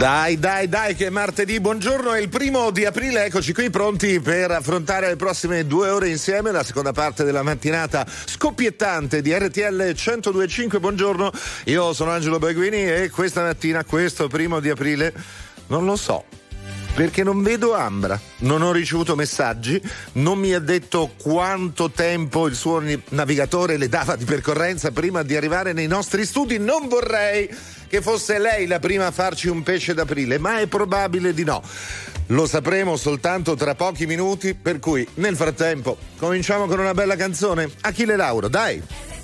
Dai che è martedì, buongiorno, è il 1 di aprile, eccoci qui pronti per affrontare le prossime 2 ore insieme la seconda parte della mattinata scoppiettante di RTL 102.5. Buongiorno, io sono Angelo Baguini e questa mattina, questo 1 di aprile, non lo so, perché non vedo Ambra, non ho ricevuto messaggi, non mi ha detto quanto tempo il suo navigatore le dava di percorrenza prima di arrivare nei nostri studi. Non vorrei che fosse lei la prima a farci un pesce d'aprile, ma è probabile di no. Lo sapremo soltanto tra pochi minuti, per cui nel frattempo cominciamo con una bella canzone. Achille Lauro, dai!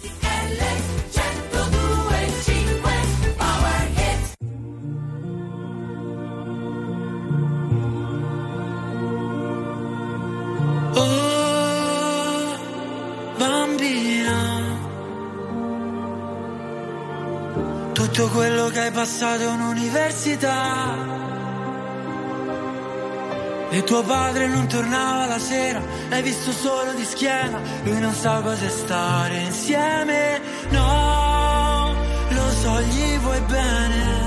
Oh, bambina, tutto quello che hai passato in università e tuo padre non tornava la sera, l'hai visto solo di schiena, lui non sa cosa è stare insieme, no, lo so, gli vuoi bene.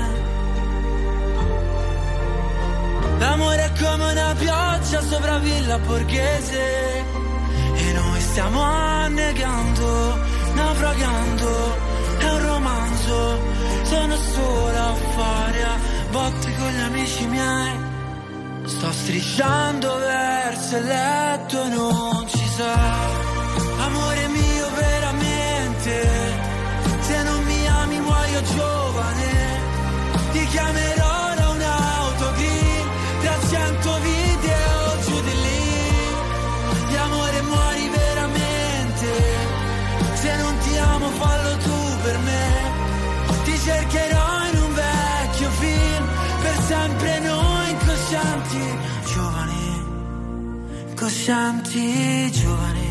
L'amore è come una pioggia sopra Villa Borghese e noi stiamo annegando, naufragando, è un romanzo, sono sola a fare a botte con gli amici miei. Sto strisciando verso il letto e non ci sei. Amore mio veramente, se non mi ami muoio giovane. Ti chiamerò da un'autogrill, 300 video giù di lì. Di amore muori veramente, se non ti amo fallo tu per me. Ti cercherò in un vecchio film, per sempre noi incoscienti, giovani, incoscienti, giovani.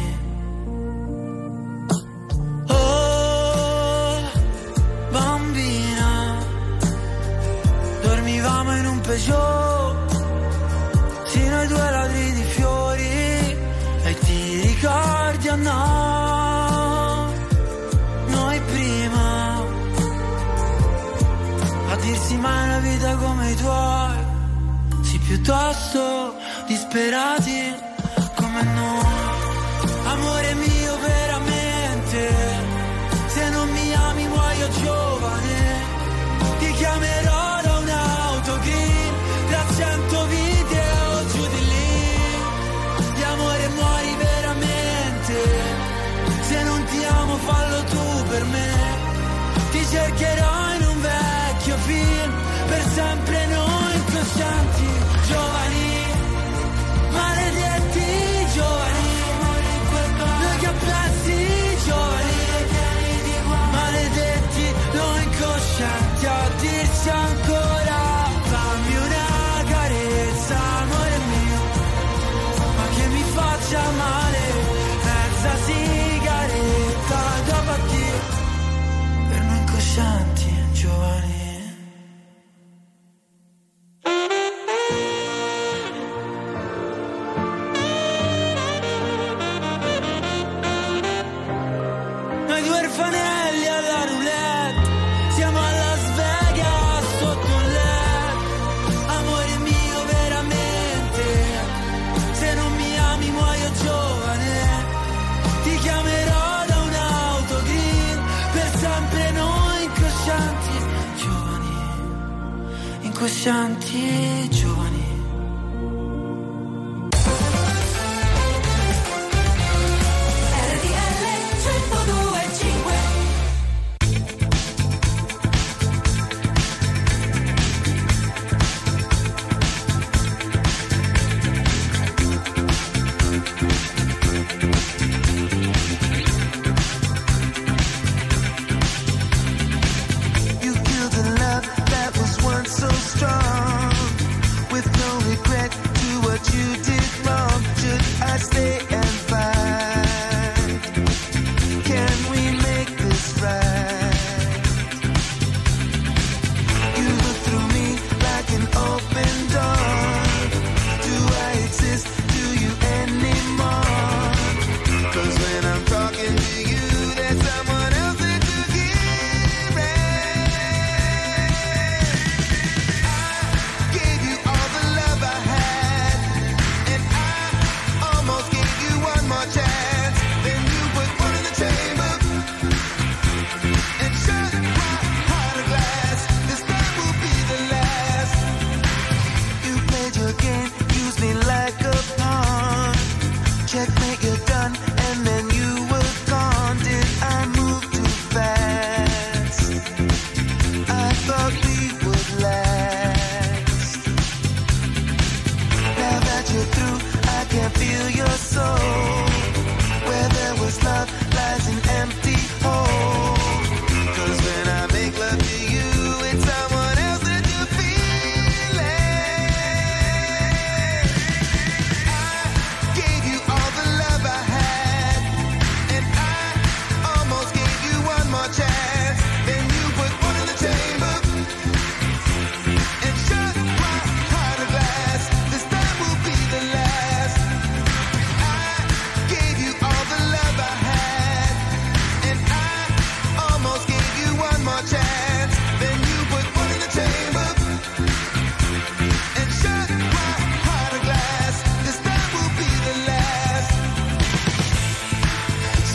Oh, bambina, dormivamo in un Peugeot, sino ai 2 ladri di fiori, e ti ricordi o no? Noi prima, a dirsi mai una vita come i tuoi, sì, piuttosto disperati come noi. Amore mio veramente, se non mi ami muoio giovane. Ti chiamerò da un'autogrill, 300 video giù di lì. Di amore muori veramente, se non ti amo fallo tu per me. Ti cercherò in un vecchio film, per sempre noi incoscienti, giovani, maledetti giovani, noi che apprezzi giovani, maledetti noi incoscienti, a dirsi ancora fammi una carezza, amore mio, ma che mi faccia male, mezza sigaretta dopo a dire, per noi incoscienti, giovani. Noi 2 orfanelli alla roulette, siamo a Las Vegas sotto un LED. Amore mio veramente, se non mi ami muoio giovane. Ti chiamerò da un'autogrill, per sempre noi incoscienti, giovani, incoscienti, giovani. You killed the love that was once so strong, with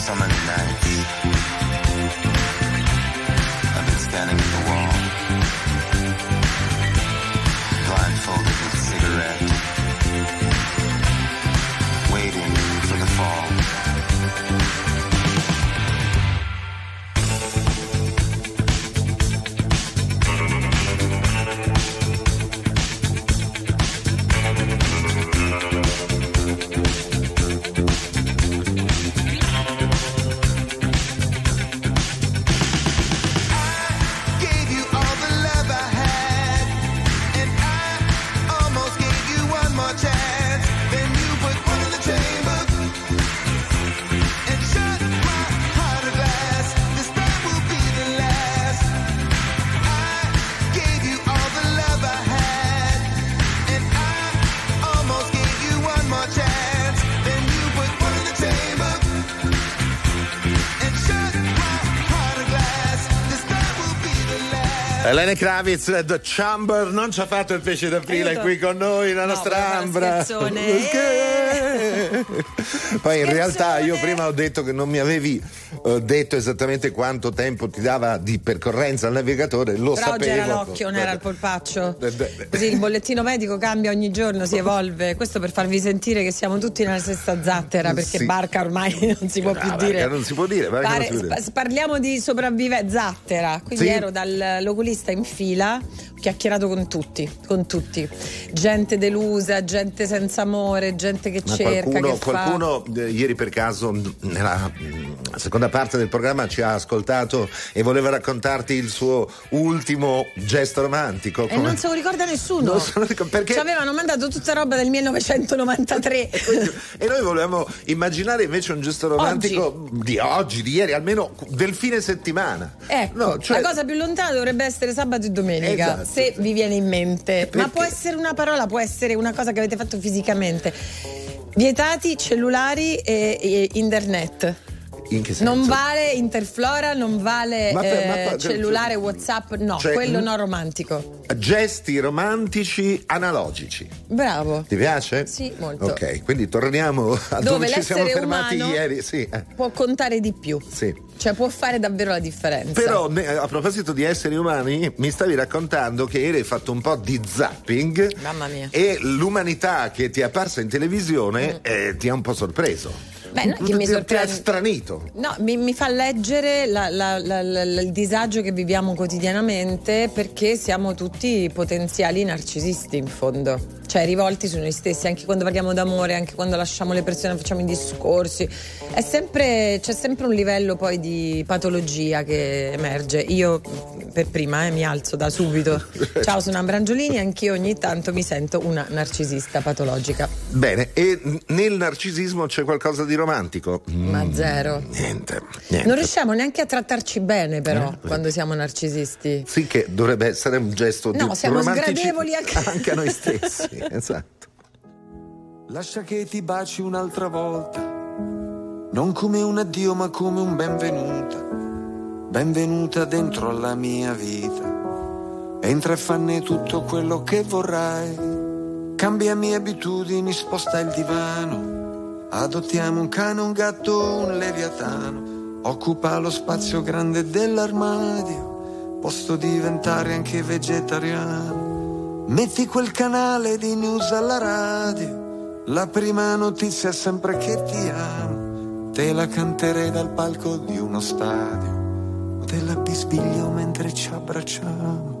So many nights I've been standing at the wall, blindfolded with cigarette, waiting for the fall. Lenny Kravitz, The Chamber, non ci ha fatto il pesce d'aprile qui con noi, la nostra Ambra. Poi in realtà io prima ho detto che non mi avevi detto esattamente quanto tempo ti dava di percorrenza al navigatore, lo però sapevo. Però oggi era l'occhio, non era il polpaccio. Così il bollettino medico cambia ogni giorno, si evolve. Questo per farvi sentire che siamo tutti nella stessa zattera, perché sì. Barca ormai non si può più dire. Non si può dire. Parliamo di zattera. Quindi sì. Ero dall'oculista in fila, ho chiacchierato con tutti, gente delusa, gente senza amore, gente che cerca, qualcuno ieri per caso nella seconda parte del programma ci ha ascoltato e voleva raccontarti il suo ultimo gesto romantico. E non se lo ricorda nessuno, perché ci avevano mandato tutta roba del 1993 e noi volevamo immaginare invece un gesto romantico di ieri, almeno del fine settimana. Ecco, la cosa più lontana dovrebbe essere sabato e domenica, esatto, se vi viene in mente. Perché? Ma può essere una parola, può essere una cosa che avete fatto fisicamente. Vietati cellulari e internet. In che senso? Non vale interflora, non vale cellulare, WhatsApp, no, cioè, quello no romantico. Gesti romantici analogici. Bravo. Ti piace? Sì, molto. Ok, quindi torniamo a dove ci siamo fermati ieri. Sì. Può contare di più. Sì. Cioè può fare davvero la differenza. Però a proposito di esseri umani, mi stavi raccontando che ieri hai fatto un po' di zapping. Mamma mia. E l'umanità che ti è apparsa in televisione ti ha un po' sorpreso. Beh, non che mi sorprende. Ti ha stranito. No, mi fa leggere il disagio che viviamo quotidianamente, perché siamo tutti potenziali narcisisti in fondo. Cioè rivolti su noi stessi, anche quando parliamo d'amore, anche quando lasciamo le persone, facciamo i discorsi. C'è sempre un livello poi di patologia che emerge. Io per prima mi alzo da subito. Ciao, sono Ambra Angiolini, anch'io ogni tanto mi sento una narcisista patologica. Bene, e nel narcisismo c'è qualcosa di romantico? Ma zero. Niente. Non riusciamo neanche a trattarci bene però quando siamo narcisisti. Sì, che dovrebbe essere un gesto no, siamo sgradevoli anche a noi stessi. Esatto. Lascia che ti baci un'altra volta, non come un addio ma come un benvenuta dentro alla mia vita. Entra e fanne tutto quello che vorrai, cambiami abitudini, sposta il divano, adottiamo un cane, un gatto, un leviatano, occupa lo spazio grande dell'armadio, posso diventare anche vegetariano. Metti quel canale di news alla radio, la prima notizia è sempre che ti amo, te la canterei dal palco di uno stadio, te la bisbiglio mentre ci abbracciamo.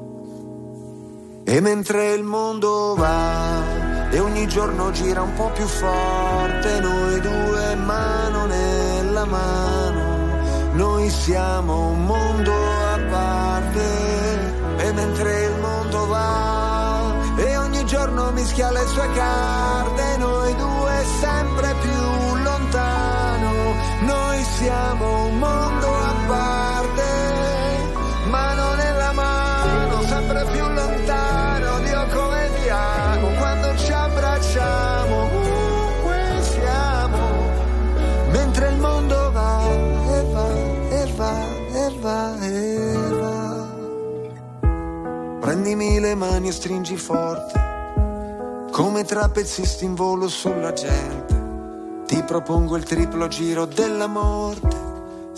E mentre il mondo va e ogni giorno gira un po' più forte, noi due mano nella mano, noi siamo un mondo a parte. E mentre il mondo va e ogni giorno mischia le sue carte, noi due sempre più lontano, noi siamo un mondo a parte, mano nella mano, sempre più lontano. Dio, come ti amo quando ci abbracciamo, ovunque siamo, mentre il mondo va e va e va e va e va. Prendimi le mani e stringi forte, come trapezzisti in volo sulla gente. Ti propongo il triplo giro della morte,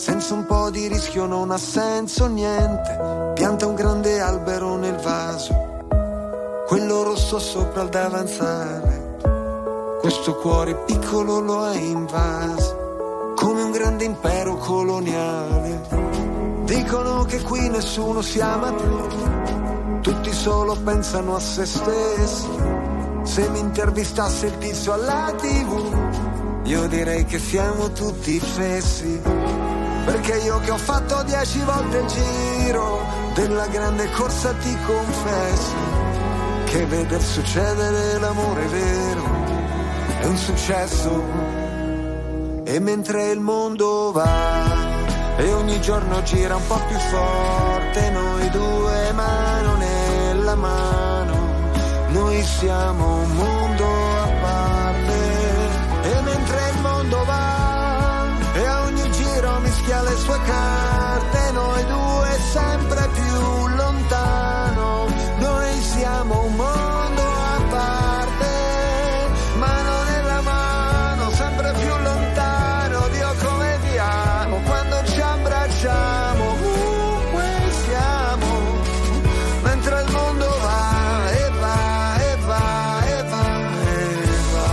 senza un po' di rischio non ha senso niente. Pianta un grande albero nel vaso, quello rosso sopra il davanzale, questo cuore piccolo lo hai invaso, come un grande impero coloniale. Dicono che qui nessuno si ama più, tutti solo pensano a se stessi. Se mi intervistasse il tizio alla TV, io direi che siamo tutti fessi. Perché io che ho fatto 10 volte il giro della grande corsa ti confesso che veder succedere l'amore vero è un successo. E mentre il mondo va e ogni giorno gira un po' più forte, noi due mano nella mano, noi siamo un mondo a parte. E mentre il mondo va e a ogni giro mischia le sue carte, noi due sempre più lontano, noi siamo un mondo a parte, mano nella mano, sempre più lontano. Dio come ti amo quando ci abbracciamo, ovunque siamo, mentre il mondo va e va e va e va e va.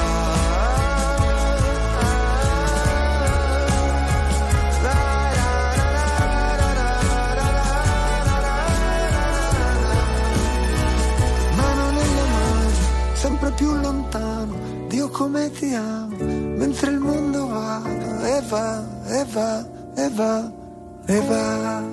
Mano nella mano, sempre più lontano, Dio come ti amo, mentre il mondo va e va e va e va e va.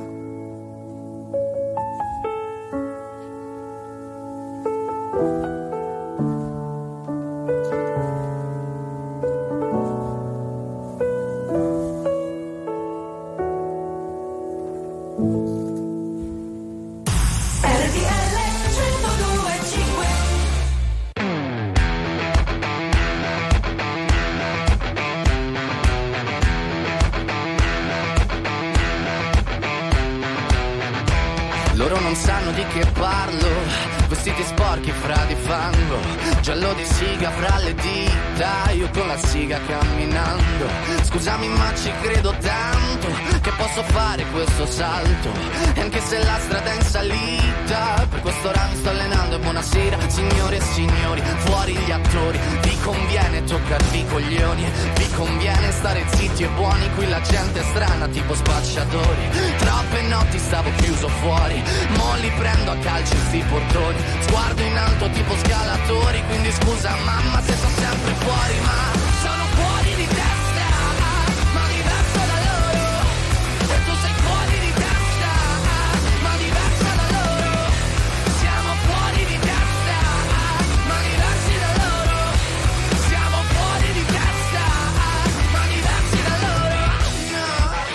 Loro non sanno di che parlo, vestiti sporchi fra di fango, giallo di siga fra le dita, io con la siga camminando. Scusami ma ci credo tanto che posso fare questo salto, e anche se la strada è in salita, per questo ora mi sto allenando. E buonasera signore e signori, fuori gli attori, vi conviene toccarvi i coglioni, vi conviene stare zitti e buoni, qui la gente è strana tipo spacciatori. Troppe notti stavo chiuso fuori, mo li prendo a calci sti portoni, sguardo in alto tipo scalatori, quindi scusa mamma se sono sempre fuori, ma sono fuori di testa, ma diverso da loro, e tu sei fuori di testa, ma diversa da loro, siamo fuori di testa, ma diversi da loro, siamo fuori di testa, ma diversi da loro, no.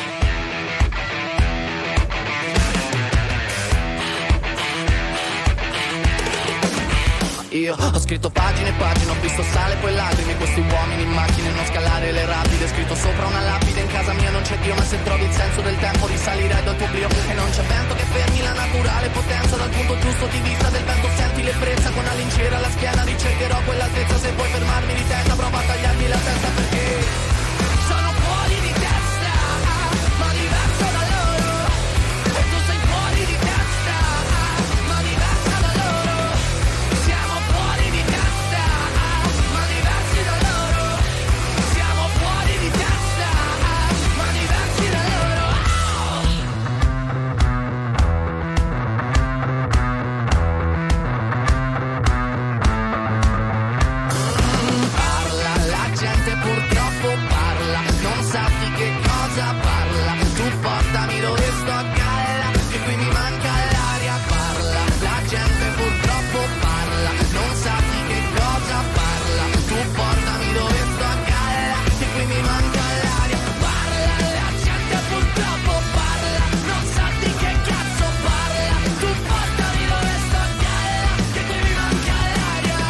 Io ho scritto pagine e pagine, ho visto sale poi lacrime, questi uomini in macchine, non scalare le rapide, scritto sopra una lapide, in casa mia non c'è Dio, ma se trovi il senso del tempo risalirai dal tuo oblio, e non c'è vento che fermi la naturale potenza, dal punto giusto di vista del vento senti l'ebbrezza, con la lincera alla schiena ricercherò quell'altezza, se vuoi fermarmi di testa prova a tagliarmi la testa, perché sono fuori di testa, ma diverso da loro, e tu sei fuori di testa, ma diversa da loro, siamo fuori di testa, ma diversi da loro, siamo fuori di testa, ma diversi da loro. Parla, la gente purtroppo parla, non sa di che cosa parla, tu portami dove sto a galla, che qui mi manca l'aria, parla, la gente purtroppo parla, non sa di che cosa parla, tu portami dove sto a galla, che qui mi manca l'aria, parla, la gente purtroppo parla, non sa di che cazzo parla, tu portami dove sto a galla, che qui mi manca l'aria.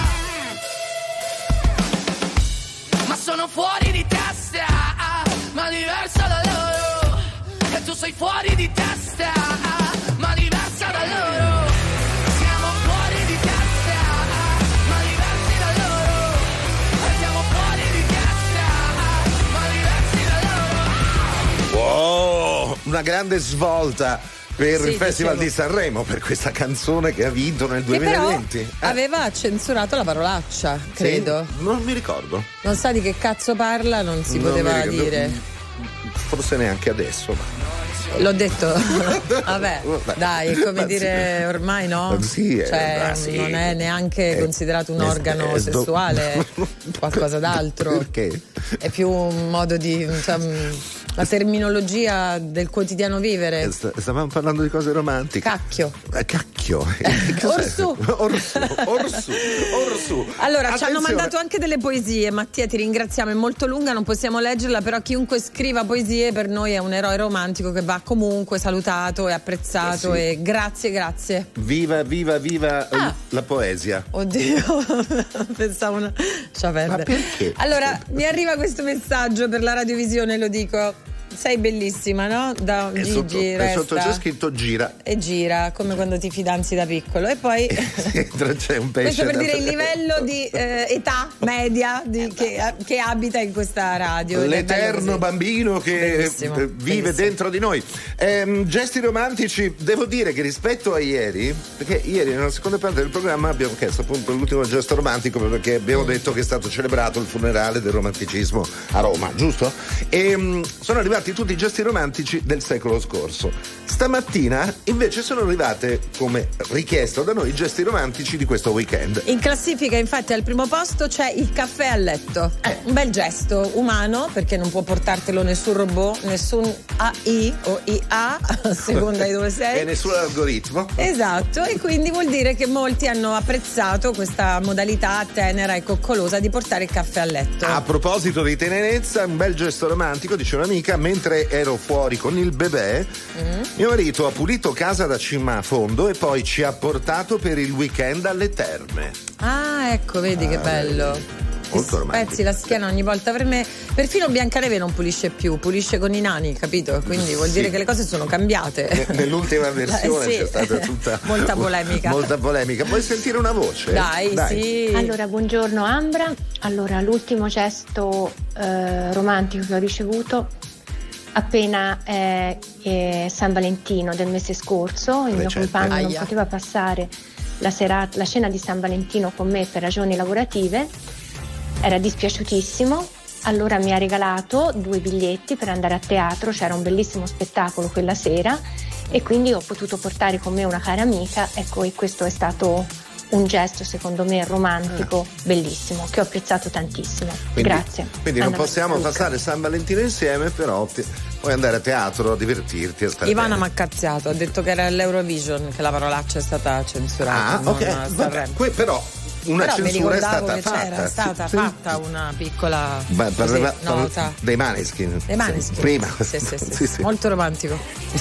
Ma sono fuori di testa, ma diversa da loro, e tu sei fuori di testa, ma diversa da loro, siamo fuori di testa, ma diversi da loro, e siamo fuori di testa, ma diversi da loro. Wow! una grande svolta per il Festival di Sanremo, per questa canzone che ha vinto nel 2020. Che però aveva censurato la parolaccia, credo. Sì, non mi ricordo. Non sa di che cazzo parla, non si poteva dire. Forse neanche adesso. L'ho detto. Vabbè, dai, è come dire ormai no. Sì, cioè, non è neanche considerato un organo sessuale, è qualcosa d'altro. Perché? È più un modo di, la terminologia del quotidiano vivere. Stavamo parlando di cose romantiche. Cacchio. Cacchio. Orsù. Allora, ci hanno mandato anche delle poesie. Mattia, ti ringraziamo, è molto lunga, non possiamo leggerla, però chiunque scriva poesie per noi è un eroe romantico che va comunque salutato e apprezzato. E grazie. Viva la poesia. Oddio, pensavo una. Ma perché? Allora, mi arriva questo messaggio per la radiovisione, lo dico. Sei bellissima, no? Da Gigi sotto c'è scritto gira. E gira, come quando ti fidanzi da piccolo. E poi c'è un pesce. Questo per dire il livello di età media che abita in questa radio. L'eterno bambino che vive dentro di noi. Gesti romantici, devo dire che rispetto a ieri, perché ieri nella seconda parte del programma abbiamo chiesto appunto l'ultimo gesto romantico, perché abbiamo detto che è stato celebrato il funerale del romanticismo a Roma, giusto? E sono arrivati tutti i gesti romantici del secolo scorso. Stamattina invece sono arrivate, come richiesto da noi, i gesti romantici di questo weekend. In classifica infatti al primo posto c'è il caffè a letto. Un bel gesto umano, perché non può portartelo nessun robot, nessun AI o IA a seconda di dove sei, e nessun algoritmo. Esatto, e quindi vuol dire che molti hanno apprezzato questa modalità tenera e coccolosa di portare il caffè a letto. A proposito di tenerezza, un bel gesto romantico, dice un'amica: mentre ero fuori con il bebè, mio marito ha pulito casa da cima a fondo e poi ci ha portato per il weekend alle terme. Ah, ecco, vedi che bello. Molto romantico. Spezzi la schiena ogni volta. Per me, perfino Biancaneve non pulisce più, pulisce con i nani, capito? Quindi vuol dire che le cose sono cambiate. Nell'ultima versione c'è stata tutta molta polemica. Vuoi sentire una voce? Dai. Sì. Allora, buongiorno Ambra. Allora, l'ultimo gesto romantico che ho ricevuto appena San Valentino del mese scorso, il mio compagno non poteva passare la cena di San Valentino con me per ragioni lavorative, era dispiaciutissimo, allora mi ha regalato 2 biglietti per andare a teatro, c'era un bellissimo spettacolo quella sera e quindi ho potuto portare con me una cara amica, ecco, e questo è stato un gesto secondo me romantico bellissimo che ho apprezzato tantissimo. Grazie. Quindi non possiamo passare San Valentino insieme, però puoi andare a teatro a divertirti, a stare Ivana bene. mi ha cazziato, ha detto che era l'Eurovision che la parolaccia è stata censurata. Però una censura è stata fatta. C'era stata fatta una piccola nota dei Maneskin. Prima. Sì. Molto romantico.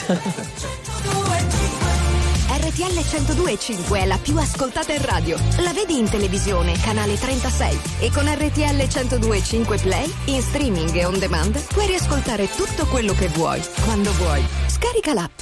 RTL 102.5 è la più ascoltata in radio. La vedi in televisione, canale 36. E con RTL 102.5 Play, in streaming e on demand, puoi riascoltare tutto quello che vuoi, quando vuoi. Scarica l'app.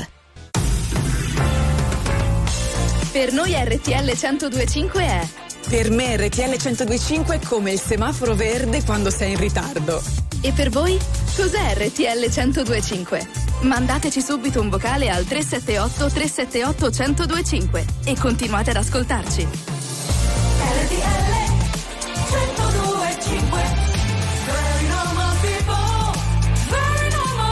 Per noi RTL 102.5 è... Per me RTL 102.5 è come il semaforo verde quando sei in ritardo. E per voi? Cos'è RTL 102.5? Mandateci subito un vocale al 378 378 1025 e continuate ad ascoltarci. RTL 102.5. Very normal people, very normal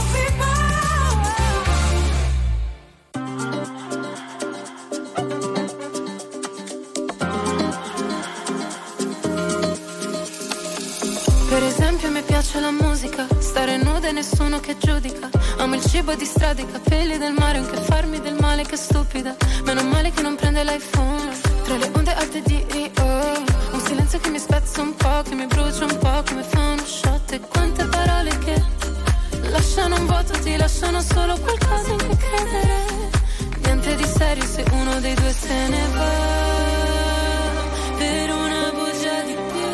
Per esempio mi piace la musica, stare nuda e nessuno che giudica. Amo il cibo di strada, i capelli del mare, anche farmi del male, che stupida. Meno male che non prende l'iPhone, tra le onde alte di Rio. Un silenzio che mi spezza un po', che mi brucia un po', che mi fa uno shot. E quante parole che lasciano un vuoto, ti lasciano solo qualcosa in cui credere. Niente di serio se uno dei due se ne va. Per una bugia di più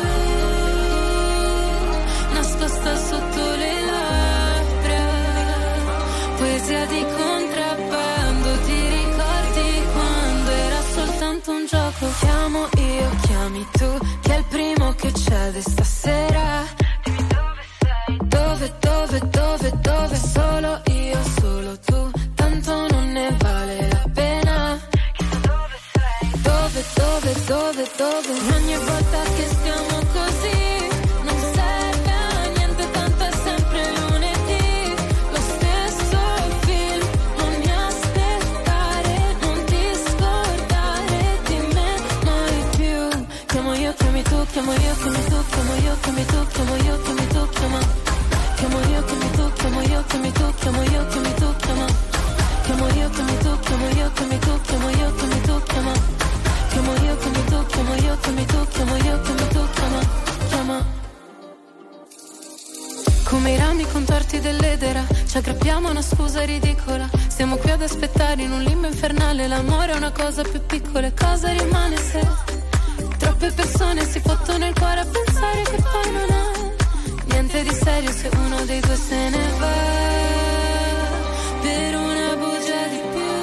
nascosta sotto le labbra, poesia di contrabbando. Ti ricordi quando era soltanto un gioco? Chiamo io, chiami tu, chi è il primo che cede stasera? Dimmi dove sei, dove, solo io, solo tu. dove, dove. Ogni volta che stiamo così non serve a niente, tanto è sempre lunedì. Lo stesso film, non mi aspettare, non ti scordare di me mai più. Chiamo io, chiami tu, chiamo io, chiami tu, chiamo io, chiami tu, chiamo io, chiami tu, chiama. Chiamo io, chiami tu, chiamo io, chiami tu, chiamo io, chiami tu, chiama. Chiamo io, chiami tu, chiamo io, chiami tu, chiamo io, chiami tu, chiama. Chiamo io, chiami tu, chiamo io, chiami tu, chiamo io, chiami tu, chiama. Chiama. Come i rami con torti dell'edera, ci aggrappiamo a una scusa ridicola. Stiamo qui ad aspettare in un limbo infernale. L'amore è una cosa più piccola. E cosa rimane se troppe persone si fottono il cuore a pensare che poi non ha niente di serio se uno dei due se ne va per una bugia di più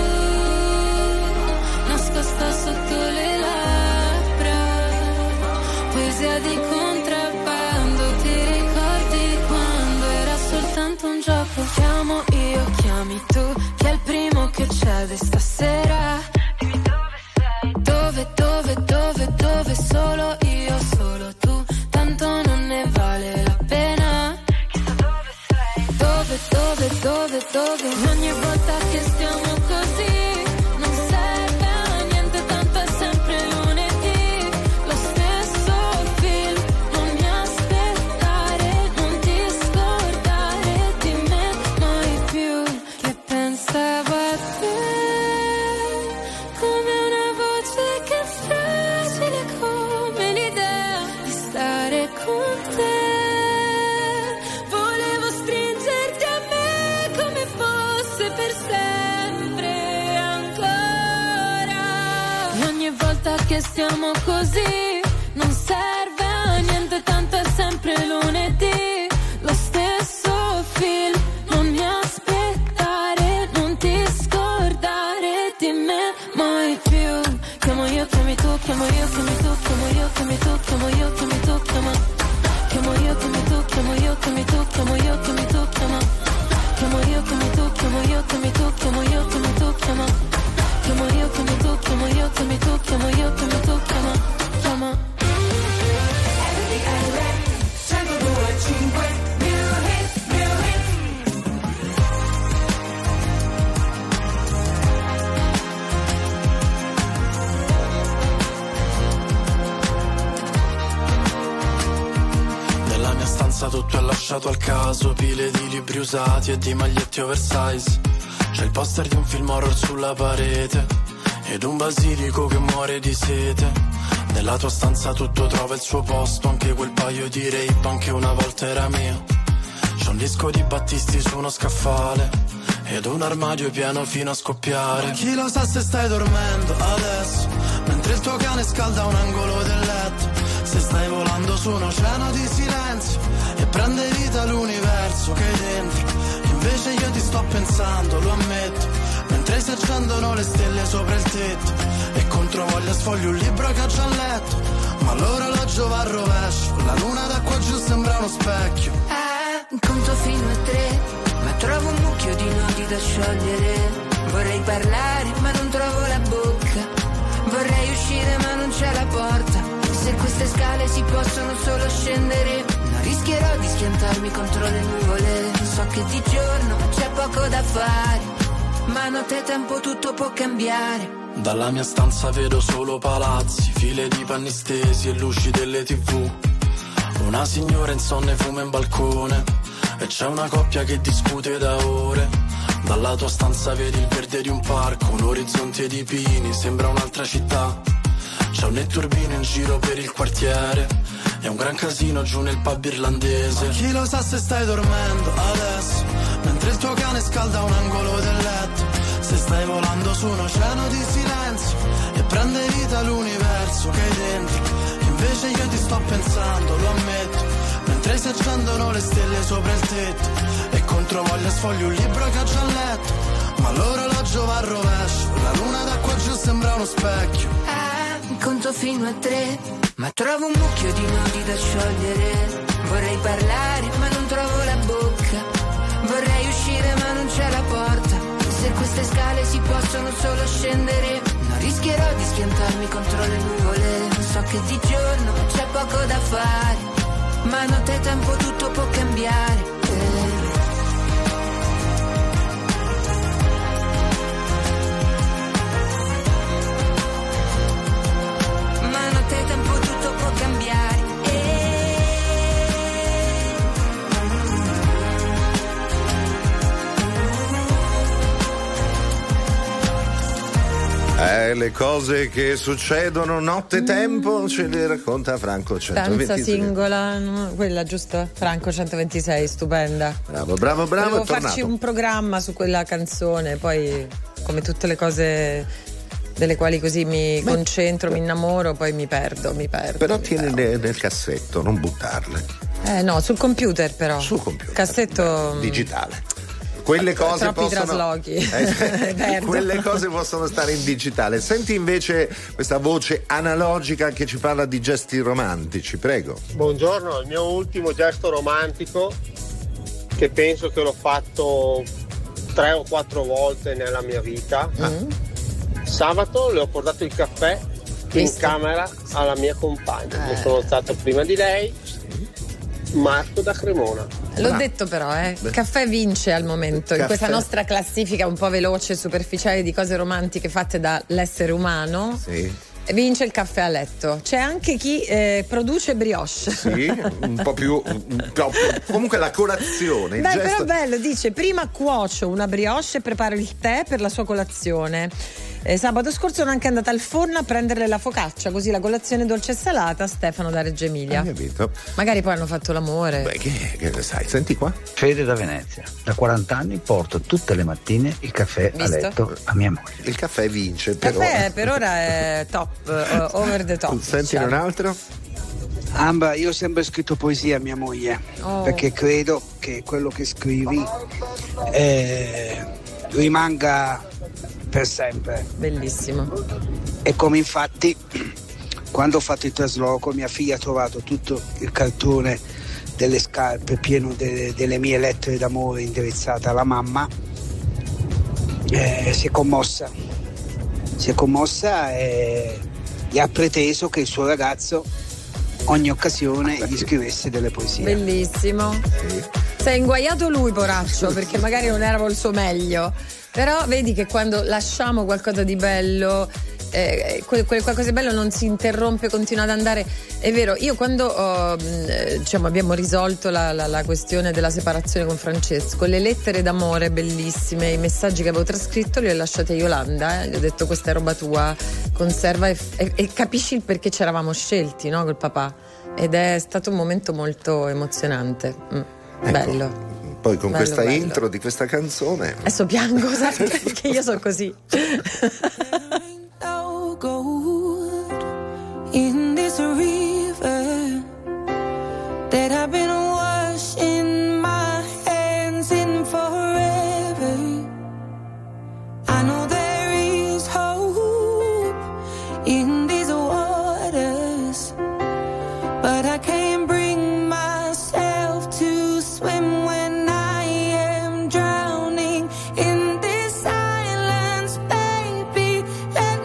nascosta sotto le labbra. Poesia di contrabbando, ti ricordi quando era soltanto un gioco? Chiamo io, chiami tu, chi è il primo che cede stasera? Dimmi dove sei. Dove, dove, dove, dove? Solo io, solo tu, tanto non ne vale la pena. Chissà dove sei. Dove, dove, dove, dove? Ogni volta che stiamo così non serve a niente, tanto è sempre lunedì. Lo stesso film, non mi aspettare, non ti scordare di me mai più. Che pensavo a te come una voce che è fragile come l'idea di stare con te. Volevo stringerti a me come fosse per sempre ancora. E ogni volta che stiamo così non serve a niente, tanto è sempre lunedì. Lo stesso film, non mi aspettare, non ti scordare di me mai più. Chiamo io, chiami tu, chiamo io, chiami tu, chiamo io, chiami tu, chiamo io, chiami tu, chiama. Chiamo io, chiami tu, chiamo io, chiami tu, chiamo io, chiami tu, chiama. Chiamo io, chiami tu, chiamo io, chiami tu, chiamo io, chiami tu, chiama. Chiamo io, chiami tu, chiamo io, chiami tu, chiamo io, chiami tu, chiama. Chiama. Nella mia stanza tutto è lasciato al caso, pile di libri usati e di maglietti oversize. C'è il poster di un film horror sulla parete ed un basilico che muore di sete. Nella tua stanza tutto trova il suo posto, anche quel paio di rape, anche una volta era mio. C'è un disco di Battisti su uno scaffale ed un armadio pieno fino a scoppiare. Ma chi lo sa se stai dormendo adesso, mentre il tuo cane scalda un angolo del letto. Se stai volando su un oceano di silenzio e prende vita l'universo che hai dentro. Invece io ti sto pensando, lo ammetto, mentre si accendono le stelle sopra il tetto. E contro voglia sfoglio un libro che ho già letto, ma l'orologio va al rovescio, la luna da qua giù sembra uno specchio. Conto fino a 3, ma trovo un mucchio di nodi da sciogliere. Vorrei parlare ma non trovo la bocca, vorrei uscire ma non c'è la porta. Se queste scale si possono solo scendere, non rischierò di schiantarmi contro le nuvole. So che di giorno c'è poco da fare, ma notte tempo tutto può cambiare. Dalla mia stanza vedo solo palazzi, file di panni stesi e luci delle TV. Una signora insonne fuma in balcone e c'è una coppia che discute da ore. Dalla tua stanza vedi il verde di un parco, un orizzonte di pini, sembra un'altra città. C'è un netturbino in giro per il quartiere e un gran casino giù nel pub irlandese. Ma chi lo sa se stai dormendo adesso, mentre il tuo cane scalda un angolo del letto. Se stai volando su un oceano di silenzio e prende vita l'universo che hai dentro. Invece io ti sto pensando, lo ammetto, mentre si accendono le stelle sopra il tetto. E contro voglia sfoglio un libro che ho già letto, ma l'orologio va al rovescio, la luna da qua giù sembra uno specchio. Conto fino a 3, ma trovo un mucchio di nodi da sciogliere. Vorrei parlare ma non trovo la bocca, vorrei uscire ma non c'è la porta. Se queste scale si possono solo scendere, non Rischierò di schiantarmi contro le nuvole. So che di giorno c'è poco da fare, ma notte tempo tutto può cambiare. Ma notte tempo tutto può cambiare. Le cose che succedono nottetempo ce le racconta Franco 126. Stanza singola, quella giusta? Franco 126, stupenda. Bravo. Volevo farci un programma su quella canzone, poi come tutte le cose delle quali così mi concentro, mi innamoro, poi mi perdo. Però tienile nel cassetto, non buttarle. No, sul computer però. Sul computer. Cassetto digitale. Quelle cose troppi possono traslochi. Quelle cose possono stare in digitale. Senti invece questa voce analogica che ci parla di gesti romantici, prego. Buongiorno, il mio ultimo gesto romantico, che penso che l'ho fatto 3 o 4 volte nella mia vita. Sabato le ho portato il caffè in camera alla mia compagna. Mi sono alzato prima di lei. Marco da Cremona. L'ho detto però, il caffè vince al momento in questa nostra classifica un po' veloce e superficiale di cose romantiche fatte dall'essere umano. Sì. Vince il caffè a letto. C'è anche chi produce brioche. Sì, un po' più comunque la colazione. Il gesto... però bello, dice: prima cuocio una brioche e preparo il tè per la sua colazione. Sabato scorso sono anche andata al forno a prenderle la focaccia, così la colazione dolce e salata. Stefano da Reggio Emilia. Hai capito? Magari poi hanno fatto l'amore. Beh, che ne sai? Senti qua. Fede da Venezia. Da 40 anni porto tutte le mattine il caffè a letto a mia moglie. Il caffè vince. Il caffè per ora è top, over the top. Senti un altro? Amba, io ho sempre scritto poesia a mia moglie, perché credo che quello che scrivi rimanga per sempre. Bellissimo. E come infatti quando ho fatto il trasloco mia figlia ha trovato tutto il cartone delle scarpe pieno delle mie lettere d'amore indirizzate alla mamma, si è commossa e ha preteso che il suo ragazzo ogni occasione gli scrivesse delle poesie. Bellissimo. Si è inguaiato lui, poraccio, perché magari non era il suo meglio. Però vedi che quando lasciamo qualcosa di bello, quel qualcosa di bello non si interrompe, continua ad andare. È vero, io quando abbiamo risolto la questione della separazione con Francesco, le lettere d'amore bellissime, i messaggi che avevo trascritto li ho lasciati a Yolanda, gli ho detto: questa è roba tua, conserva e capisci il perché ci eravamo scelti, no, col papà. Ed è stato un momento molto emozionante. Bello. Poi con questa bello. intro di questa canzone adesso piango, sai, perché io sono così. In this river that I've been washing my hands in forever, I know there is hope in these waters, but I can't bring myself to swim when I am drowning in this silence, baby. Let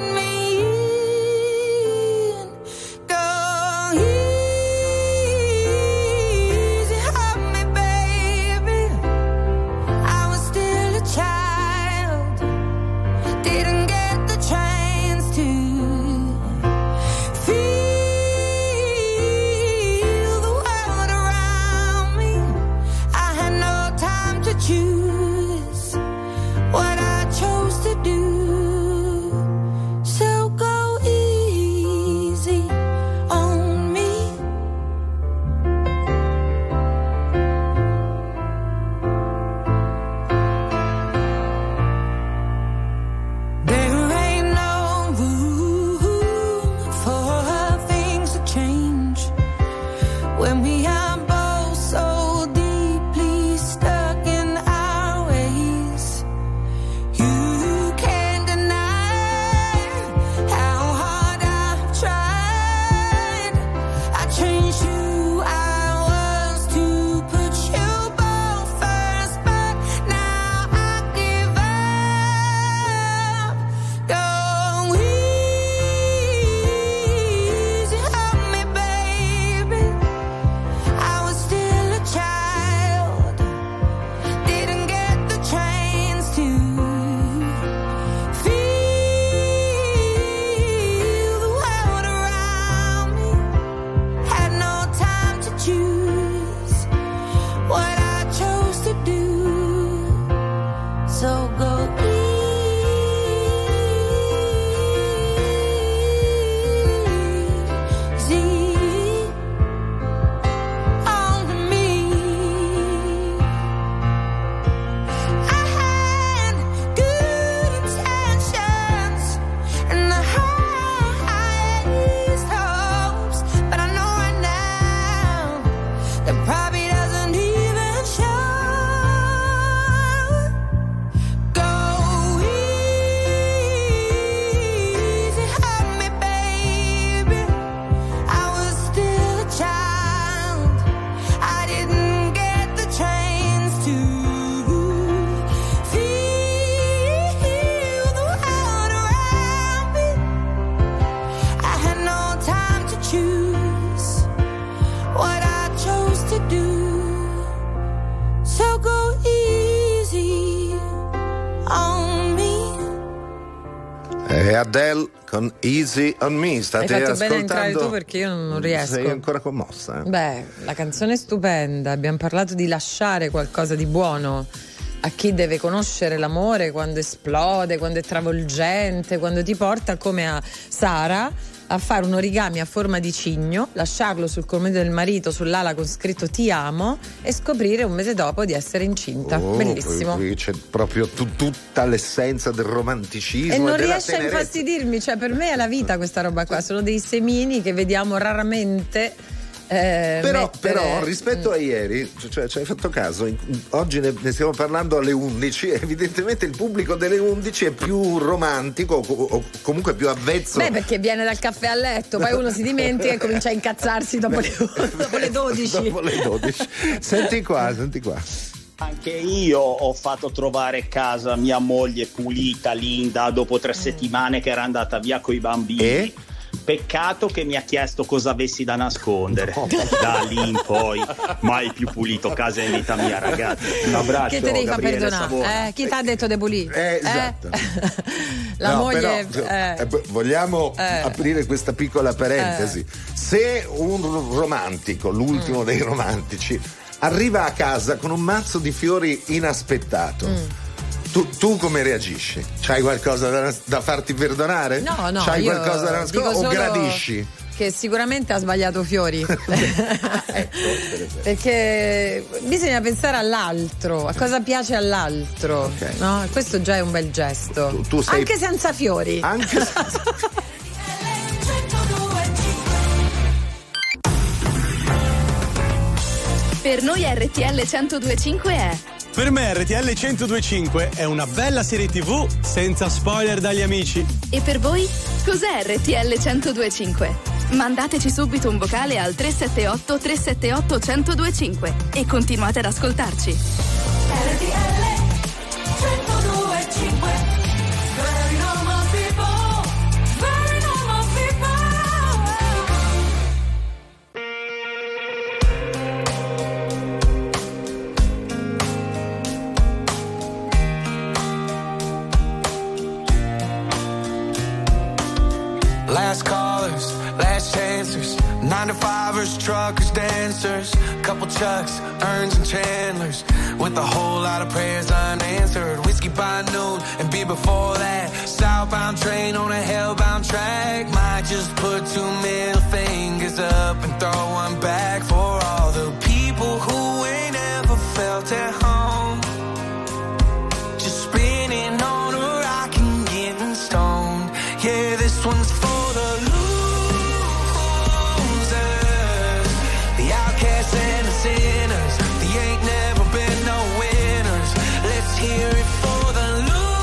So go Adele con Easy on Me. State Hai fatto ascoltando. bene a entrare tu perché io non riesco. Sei ancora commossa? Beh, la canzone è stupenda. Abbiamo parlato di lasciare qualcosa di buono a chi deve conoscere l'amore quando esplode, quando è travolgente, quando ti porta, come a Sara, a fare un origami a forma di cigno, lasciarlo sul comodino del marito sull'ala con scritto ti amo e scoprire un mese dopo di essere incinta. Bellissimo. Qui c'è proprio tutta l'essenza del romanticismo e non della riesce a tenerezza. infastidirmi, cioè per me è la vita questa roba qua, sono dei semini che vediamo raramente. Però rispetto a ieri, cioè ci hai fatto caso, oggi ne stiamo parlando alle 11, evidentemente il pubblico delle 11 è più romantico o comunque più avvezzo. Beh, perché viene dal caffè a letto, poi uno si dimentica e comincia a incazzarsi dopo le 12. Dopo le 12. Senti qua. Anche io ho fatto trovare casa mia moglie pulita, linda, dopo 3 settimane che era andata via coi bambini. E? Peccato che mi ha chiesto cosa avessi da nascondere. Da lì in poi mai più pulito casa in vita mia, ragazzi. Un abbraccio. Che te devi far Gabriele perdonare? Savona. Chi t'ha detto de pulire? Esatto. La moglie però, vogliamo aprire questa piccola parentesi. Se un romantico, l'ultimo dei romantici, arriva a casa con un mazzo di fiori inaspettato, tu come reagisci? C'hai qualcosa da farti perdonare? No, c'hai io qualcosa da nascondere o gradisci? Che sicuramente ha sbagliato fiori. Ecco, perché bisogna pensare all'altro, a cosa piace all'altro, okay. No? Questo già è un bel gesto. Tu sei... Anche senza fiori. Anche Per noi RTL 102.5 è... Per me RTL 102.5 è una bella serie TV senza spoiler dagli amici. E per voi? Cos'è RTL 102.5? Mandateci subito un vocale al 378 378 1025 e continuate ad ascoltarci. RTL 102.5. Very normal people, very normal people. Last callers, last chancers, 9-to-5ers, truckers, dancers, couple Chucks, Earns and Chandlers, with a whole lot of prayers unanswered. Whiskey by noon and beer before that. Southbound train on a hellbound track. Might just put 2 middle fingers up and throw one back for all the people who ain't ever felt at home. Just spinning on a rock and getting stoned. Yeah, this one's for and the sinners, they ain't never been no winners. Let's hear it for the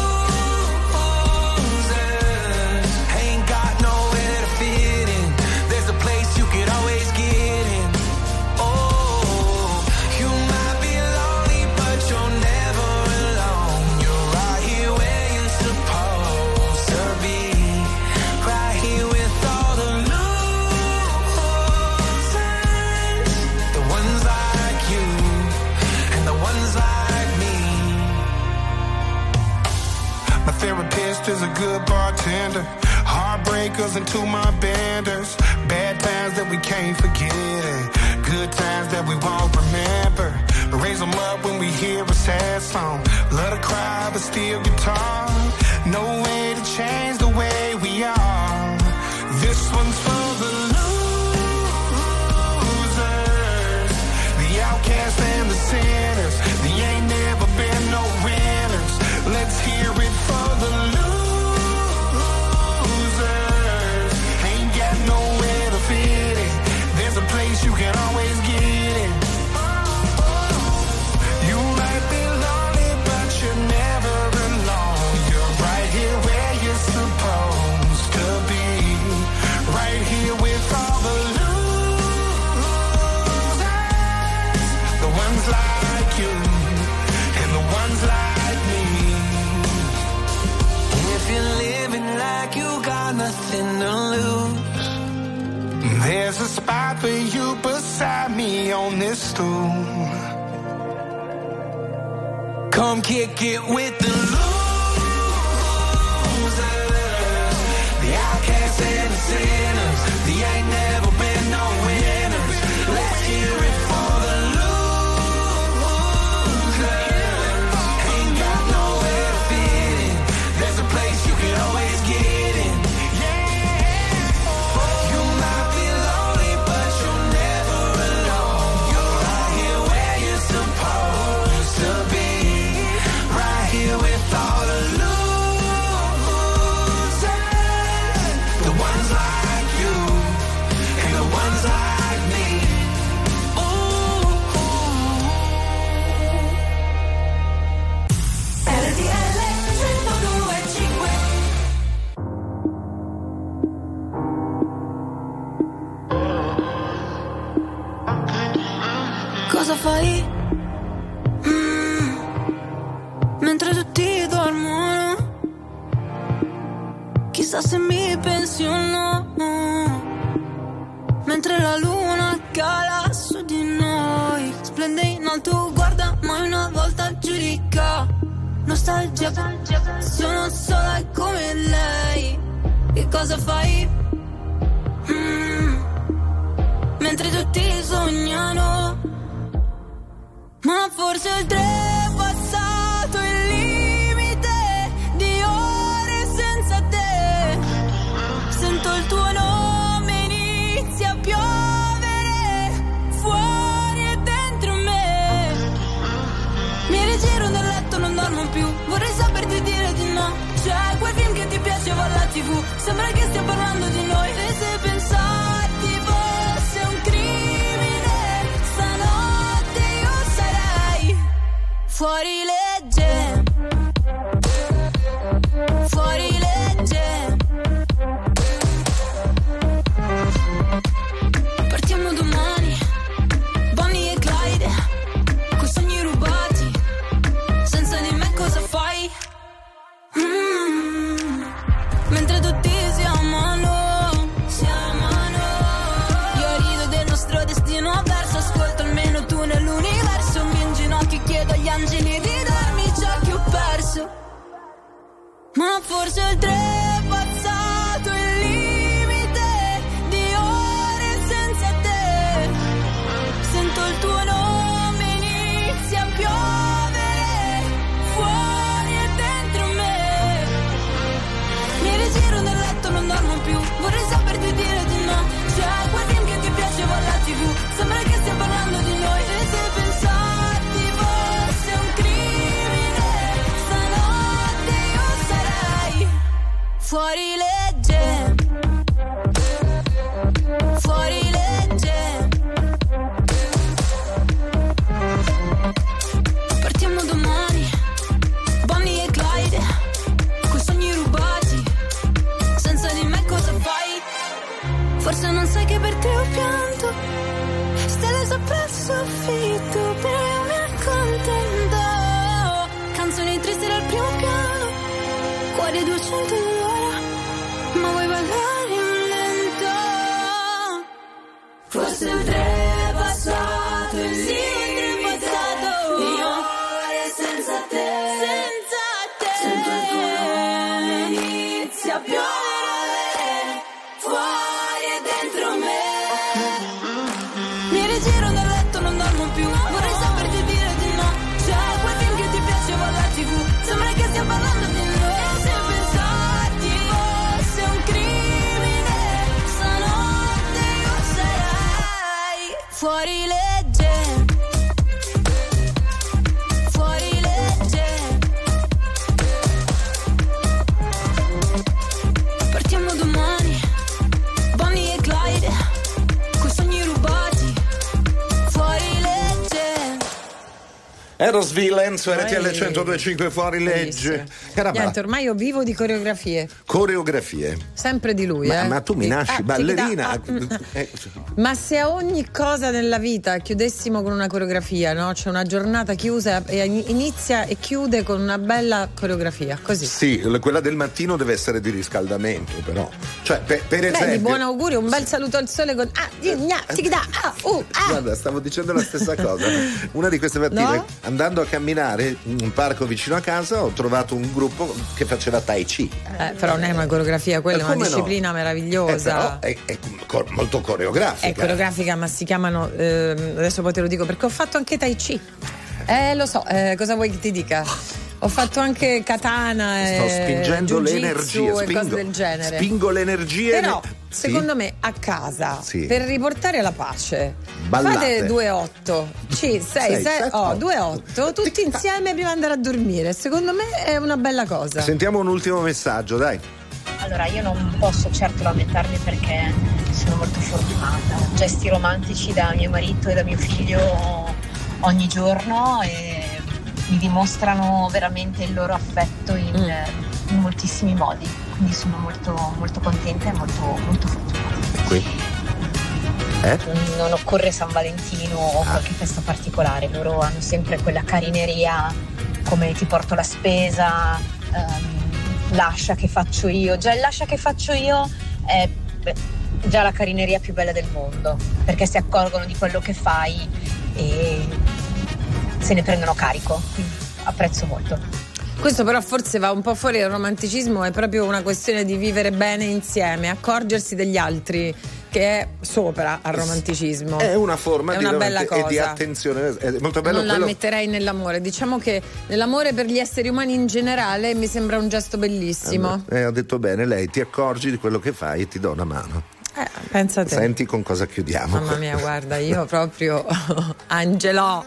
losers. Ain't got nowhere to fit in. There's a place you could always get in. Oh, you might be lonely, but you're never alone. You're right here where you're supposed to be. Right here with all the therapist is a good bartender. Heartbreakers and to my benders. Bad times that we can't forget. Good times that we won't remember. raise them up when we hear a sad song. Love to cry but still guitar. No way to change the way we are. This one's for the losers, the outcasts and the sinners. There ain't never been no winners. Let's hear it for the losers. Ain't got nowhere to fit it. There's a place you can always get it. You might be lonely, but you're never alone. You're right here where you're supposed to be. Right here with all the losers. The ones like you and the ones like me. If you're living like you got nothing to lose, there's a spot for you beside me on this stool. Come kick it with the losers, the outcasts and the sinners. There ain't never been no winners. Let's hear it for the losers. Ain't got nowhere to fit in. There's a place you can always get in. You might be lonely, but you're never alone. You're right here where you're supposed to be. Right here with all the losers. The ones like you and the ones like me. RTL 102.5. Cosa fai? Mentre tutti dormono, chissà se mi pensi o no. Mentre la luna cala su di noi, splende in alto, guarda mai una volta giudica. Nostalgia, sono sola come lei. Che cosa fai? Mentre tutti sognano, ma forse il treno è passato il limite di ore senza te. Sento il tuo nome, inizia a piovere fuori e dentro me. Mi rigiro nel letto, non dormo più. Vorrei saperti dire di no. C'è quel film che ti piaceva alla TV. Sembra che stia parlando di noi. E se pensarti fosse un crimine, stanotte io sarei fuori legge. Fuori legge. Partiamo domani, Bonnie e Clyde, coi sogni rubati. Senza di me cosa fai? Mentre tutti si amano, io rido del nostro destino avverso. Ascolto almeno tu nell'universo. Mi inginocchio, chiedo agli angeli di darmi ciò che ho perso. Ma forse il treno è passato il limite di ore senza te. Sento il tuo nome, inizia a piovere fuori e dentro me. Mi rigiro nel letto, non dormo più. Vorrei saperti dire di no. C'è quel film che ti piaceva alla TV. Sembra che stia parlando di noi. E se pensarti fosse un crimine, stanotte io sarei fuori legge. Fuori legge. Partiamo domani, Bonnie e Clyde, coi sogni rubati. Senza di me cosa fai? Forse non sai che per te ho pianto. Stelle sopra il soffitto, però io mi accontento. Canzoni tristi dal primo piano, cuore 200 all'ora, ma vuoi ballare un lento? Forse il treno è passato, il limite di ore senza te. Sento il tuo nome, inizia a piovere fuori e dentro me. Mi rigiro nel letto, non dormo più. Vorrei saperti dire Carlos Villain su RTL 102.5 fuori legge. Niente, ormai io vivo di coreografie. Sempre di lui, ma tu mi nasci ballerina. Ma se a ogni cosa nella vita chiudessimo con una coreografia, no? C'è una giornata chiusa e inizia e chiude con una bella coreografia, così. Sì, quella del mattino deve essere di riscaldamento, però. Cioè, per esempio. Di buon augurio, un bel saluto al sole con Guarda, stavo dicendo la stessa cosa. Una di queste mattine, andando a camminare in un parco vicino a casa, ho trovato un gruppo che faceva Tai Chi. Però non è una coreografia, quella è una disciplina meravigliosa. Però è molto coreografica. È coreografica, ma si chiamano, adesso poi te lo dico, perché ho fatto anche Tai Chi. Lo so, cosa vuoi che ti dica? Ho fatto anche katana Sto spingendo le energie, e cose del genere. Spingo le energie. Però, secondo me, a casa, per riportare la pace, fate 2-8, 6, 2-8, tutti insieme prima di andare a dormire. Secondo me è una bella cosa. Sentiamo un ultimo messaggio, dai. Allora, io non posso certo lamentarmi perché sono molto fortunata. Gesti romantici da mio marito e da mio figlio ogni giorno e mi dimostrano veramente il loro affetto in moltissimi modi, quindi sono molto, molto contenta e molto, molto fortunata. Qui? Non occorre San Valentino o qualche festa particolare, loro hanno sempre quella carineria come ti porto la spesa, l'ascia che faccio io. Già l'ascia che faccio io è già la carineria più bella del mondo, perché si accorgono di quello che fai e se ne prendono carico, quindi apprezzo molto. Questo però forse va un po' fuori dal romanticismo, è proprio una questione di vivere bene insieme, accorgersi degli altri, che è sopra al romanticismo. È una forma di bella cosa. E di attenzione, è molto bello. Non la metterei nell'amore, diciamo che nell'amore per gli esseri umani in generale mi sembra un gesto bellissimo. Ho detto bene, lei ti accorgi di quello che fai e ti do una mano. Pensa te. Senti con cosa chiudiamo. Mamma mia, guarda, io proprio Angelo.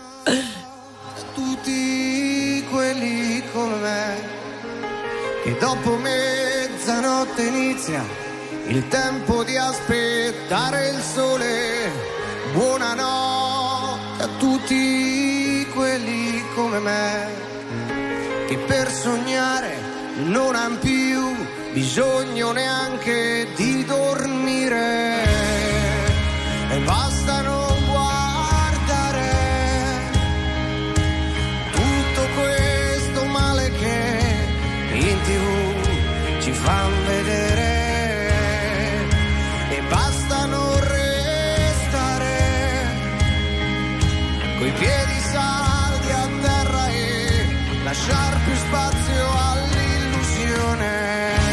Tutti quelli come me, che dopo mezzanotte inizia il tempo di aspettare il sole. Buonanotte a tutti quelli come me, che per sognare non han più bisogno neanche di dormire e basta non guardare tutto questo male che in TV ci fan vedere e basta non restare coi piedi saldi a terra e lasciar più spazio all'illusione.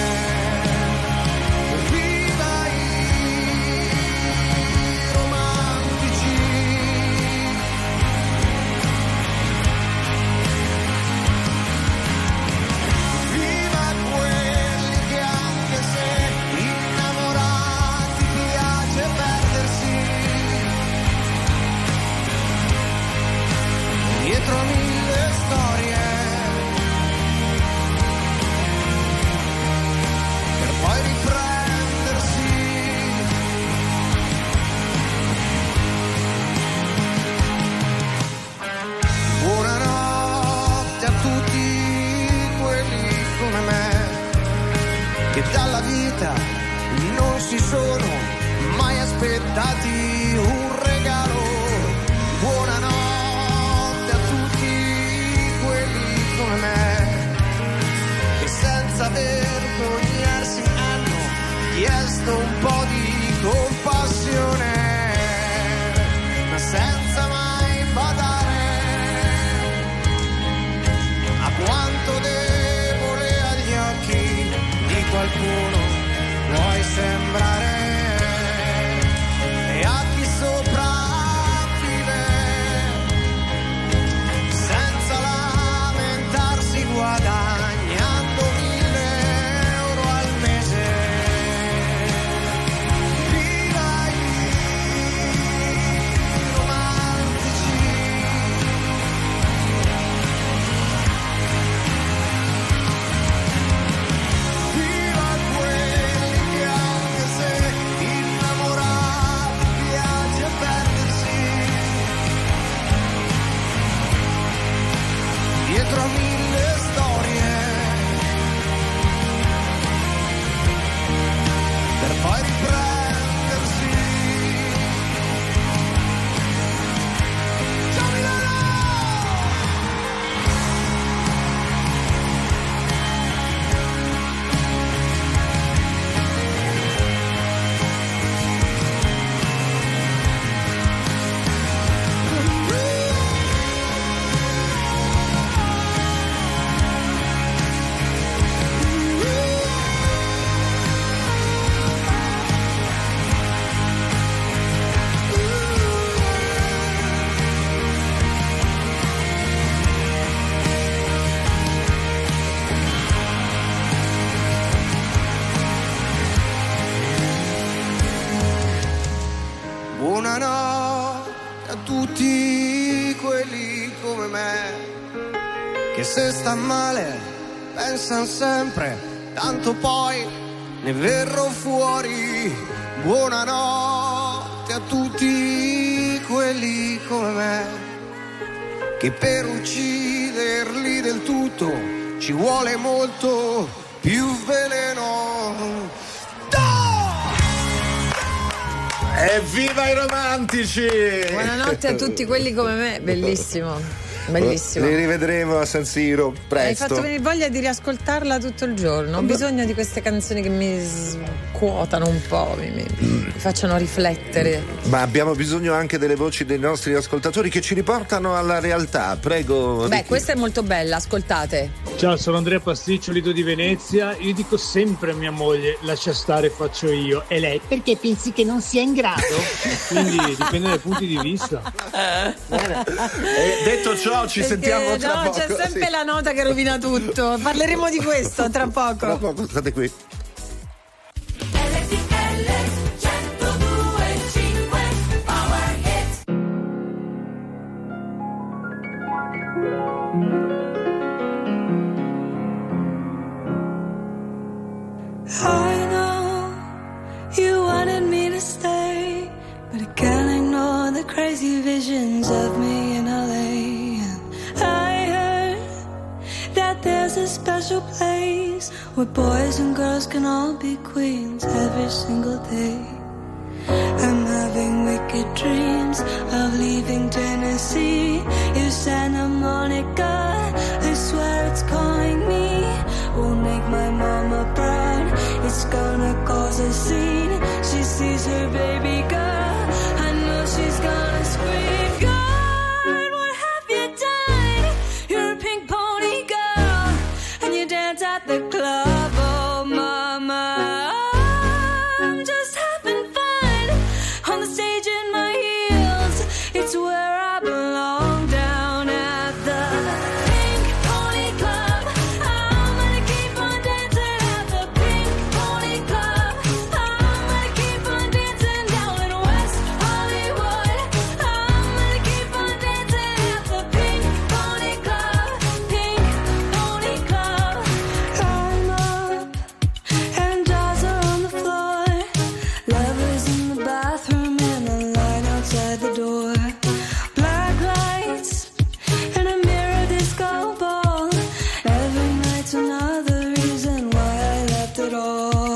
Dietro mille storie per poi riprendersi. Buonanotte a tutti quelli come me che dalla vita non si sono mai aspettati un regalo. Buonanotte come me, che senza vergognarsi hanno chiesto un po' di compassione, ma senza mai badare a quanto debole agli occhi di qualcuno puoi sembrare e a chi sopravvive guadagnando 1.000 euro al mese. Viva i romantici, viva quelli che anche se Buonanotte a tutti quelli come me, che se sta male pensano sempre, tanto poi ne verrò fuori. Buonanotte a tutti quelli come me, che per ucciderli del tutto ci vuole molto più veleno. Evviva i romantici! Buonanotte a tutti quelli come me, bellissimo. Bellissimo. Li rivedremo a San Siro presto. Hai fatto venire voglia di riascoltarla tutto il giorno. Ho bisogno di queste canzoni che mi scuotano un po', mi facciano riflettere. Ma abbiamo bisogno anche delle voci dei nostri ascoltatori che ci riportano alla realtà. Prego. Beh, questa è molto bella, ascoltate. Ciao, sono Andrea Pasticcio, Lido di Venezia. Io dico sempre a mia moglie: lascia stare, faccio io. E lei: perché pensi che non sia in grado? Quindi dipende dai punti di vista. Detto ciò, ci sentiamo tra poco. C'è sempre la nota che rovina tutto. Parleremo di questo tra poco. Tra poco, state qui. I know you wanted me to stay, but I can't ignore the crazy visions of me in LA. And I heard that there's a special place where boys and girls can all be queens every single day. I'm having wicked dreams of leaving Tennessee. Is Santa Monica, I swear it's calling me. Won't make my mama proud, it's gonna cause a scene. She sees her baby girl, I know she's gonna scream. God, what have you done? You're a pink pony girl, and you dance at the club. Oh mama, I'm just having fun on the stage in my heels. It's where I belong, down at the Pink Pony Club. I'm gonna keep on dancing at the Pink Pony Club. I'm gonna keep on dancing down in West Hollywood. I'm gonna keep on dancing at the Pink Pony Club. Pink Pony Club. I'm up and dolls are on the floor. Lovers in the bathroom and a line outside the door. Black lights and a mirror disco ball. Every night's another reason why I left it all.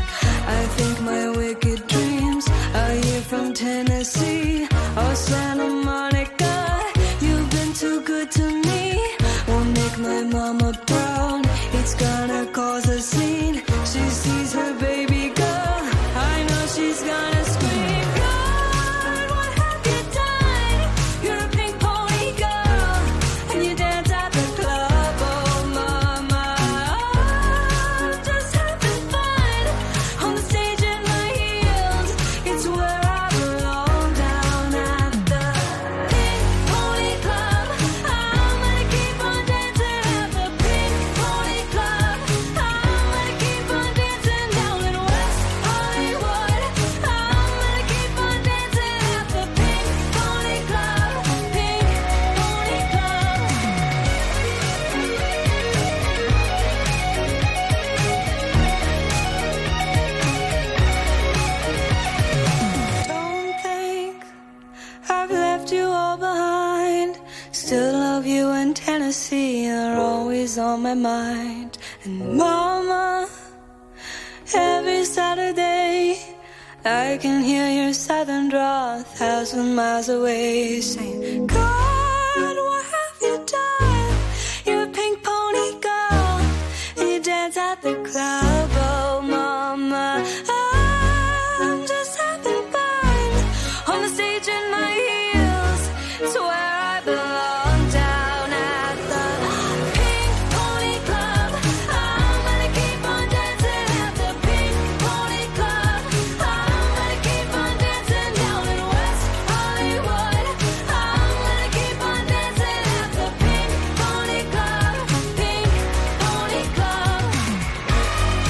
I think my wicked dreams are here from Tennessee or Santa Monica. You've been too good to me. Won't make my mama proud. It's gonna cause a scene. She sees her baby girl, I know she's gonna scream. God, what have you done? You're a pink pony girl, and you dance at the club. Oh mama, I'm just having fun on the stage in my heels. It's where I belong, down at the Pink Pony Club. I'm gonna keep on dancing at the Pink Pony Club. I'm gonna keep on dancing down in West Hollywood. I'm gonna keep on dancing at the Pink Pony Club. Pink Pony Club. Don't think I've left you all behind. Still love you in Tennessee, you're always on my mind. And mama, every Saturday I can hear your southern drawl 1,000 miles away, saying, God, what have you done? You're a pink pony girl, and you dance at the club. Oh mama, I'm just having fun on the stage in my heels. It's where I belong, down at the Pink Pony Club. I'm gonna keep on dancing at the Pink Pony Club. I'm gonna keep on dancing down in West Hollywood. I'm gonna keep on dancing at the Pink Pony Club. Pink Pony Club.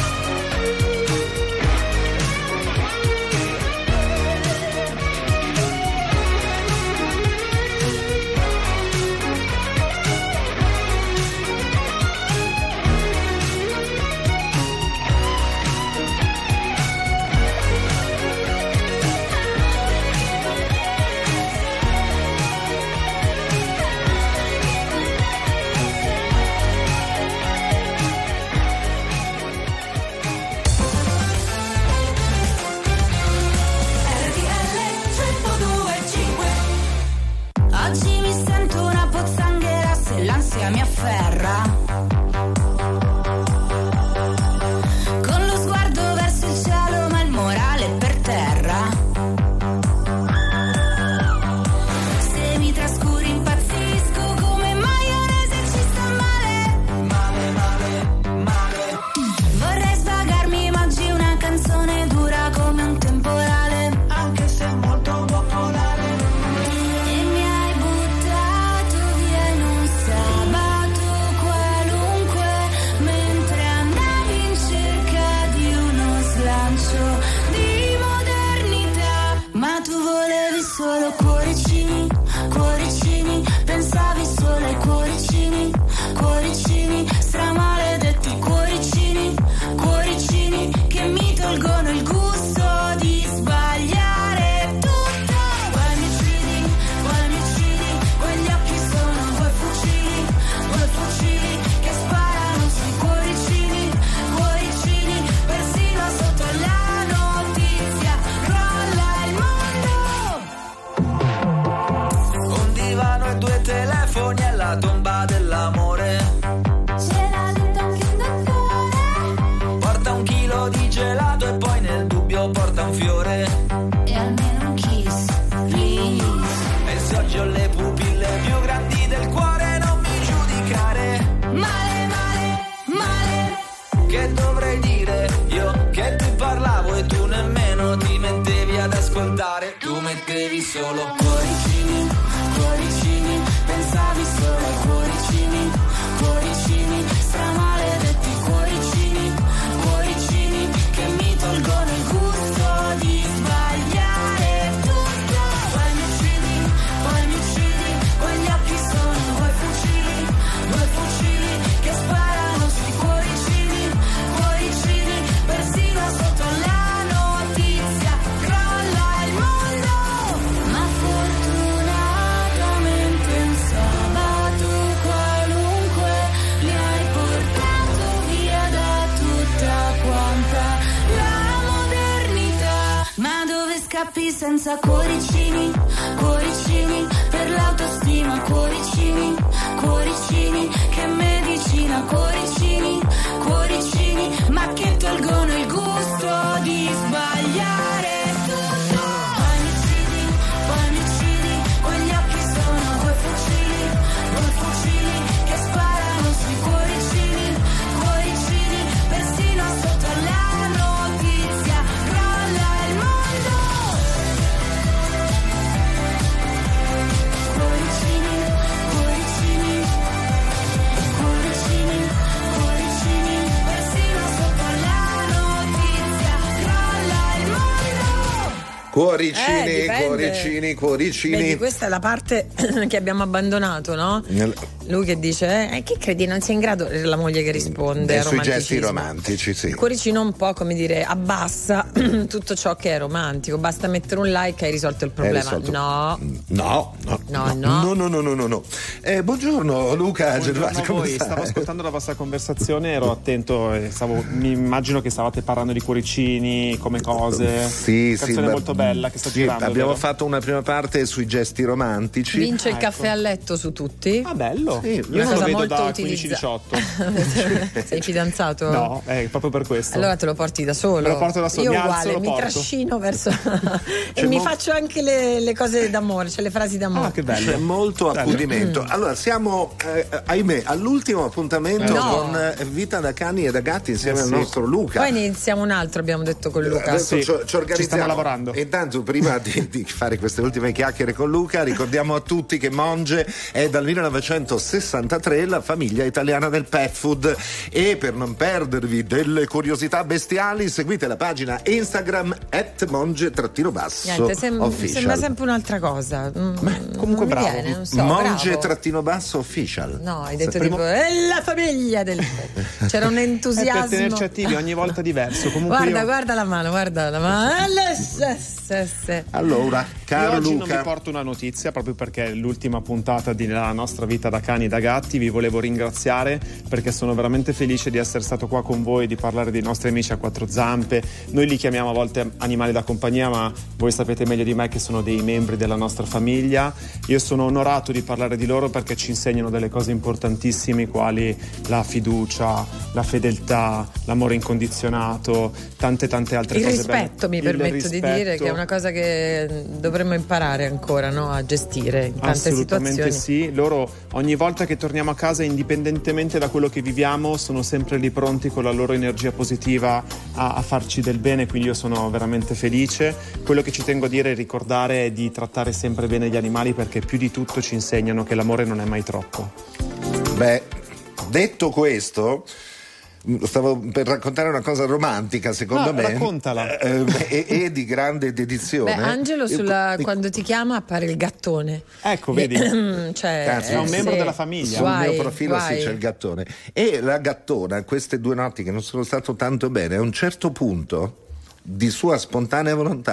gelato e poi nel dubbio porta un fiore. E almeno un kiss, please. E se oggi ho le pupille più grandi del cuore, non mi giudicare. Male, male, male. Che dovrei dire io che ti parlavo e tu nemmeno ti mettevi ad ascoltare. Tu mettevi solo cuoricini, cuoricini, pensavi solo ai cuoricini, cuoricini, stramaledetti cuoricini, cuoricini, che mi tolgono il gusto di sbagliare tutto. Poi mi uccidi, quegli occhi sono due fucili che sparano sui cuoricini, cuoricini, persino sotto la notizia crolla il mondo. Ma fortunatamente un sabato qualunque li hai portato via da tutta quanta la modernità. Ma dove scappi senza cuoricini, cuoricini, per l'autostima, cuoricini, cuoricini, che medicina, cuoricini, cuoricini, ma che tolgono il gusto di sbagliare tutto. Poi mi uccidi, quegli occhi sono due fucili che sparano sui cuoricini, cuoricini, persino sotto la notizia crolla il mondo. Cuoricini, cuoricini, cuoricini, cuoricini, persino sotto la notizia crolla il mondo. Cuoricini, dipende. cuoricini. Vedi, questa è la parte che abbiamo abbandonato, no? Lui che dice, che credi non sia in grado? La moglie che risponde. Sui gesti romantici, sì. Il cuoricino un po', come dire, abbassa tutto ciò che è romantico. Basta mettere un like e hai risolto il problema. No. Buongiorno Luca Gervasi, come voi. stai? Stavo ascoltando la vostra conversazione, ero attento e mi immagino che stavate parlando di cuoricini come cose. Sì, canzone molto bella che sta girando. Abbiamo vero? fatto una prima parte sui gesti romantici. Vince il caffè a letto su tutti. Ah, bello. Sì, io non lo vedo molto da utilizzata. 15-18. Sei fidanzato? No, proprio per questo. Allora te lo porti da solo. Me lo porto da solo. Io mi alzo, uguale, lo mi porto. trascino verso e mi faccio anche le cose d'amore, cioè le frasi d'amore. Ah, che bello. C'è molto accudimento. Allora siamo ahimè all'ultimo appuntamento con Vita da cani e da gatti insieme al nostro Luca. Poi iniziamo un altro, abbiamo detto con Luca. Adesso ci organizziamo. Ci stiamo lavorando. E intanto prima di fare queste ultime chiacchiere con Luca ricordiamo a tutti che Monge è dal 1963 la famiglia italiana del pet food, e per non perdervi delle curiosità bestiali seguite la pagina Instagram @monge_basso. Niente, sembra official. sempre un'altra cosa. Comunque bravo. Viene, non so, Monge_basso official. No, hai detto tipo è la famiglia del c'era un entusiasmo. Per tenerci attivi ogni volta diverso. Comunque guarda la mano. Allora, caro io oggi Luca, non vi porto una notizia proprio perché è l'ultima puntata della nostra Vita da cani e da gatti. Vi volevo ringraziare perché sono veramente felice di essere stato qua con voi, di parlare dei nostri amici a quattro zampe. Noi li chiamiamo a volte animali da compagnia, ma voi sapete meglio di me che sono dei membri della nostra famiglia. Io sono onorato di parlare di loro perché ci insegnano delle cose importantissime quali la fiducia, la fedeltà, l'amore incondizionato, tante altre cose belle. Mi permetto di dire che è una cosa che dovremmo imparare ancora, no? A gestire in tante assolutamente situazioni. sì. Loro ogni volta che torniamo a casa, indipendentemente da quello che viviamo, sono sempre lì pronti con la loro energia positiva a farci del bene, quindi io sono veramente felice. Quello che ci tengo a dire e ricordare è di trattare sempre bene gli animali, perché più di tutto ci insegnano che l'amore non è mai troppo. Beh, detto questo, stavo per raccontare una cosa romantica, secondo me. Raccontala. E di grande dedizione. Beh, Angelo quando ti chiama appare il gattone. Ecco, vedi? Cioè, è un membro della famiglia. Sul mio profilo sì, c'è il gattone. E la gattona, queste 2 notti che non sono stato tanto bene, a un certo punto, di sua spontanea volontà,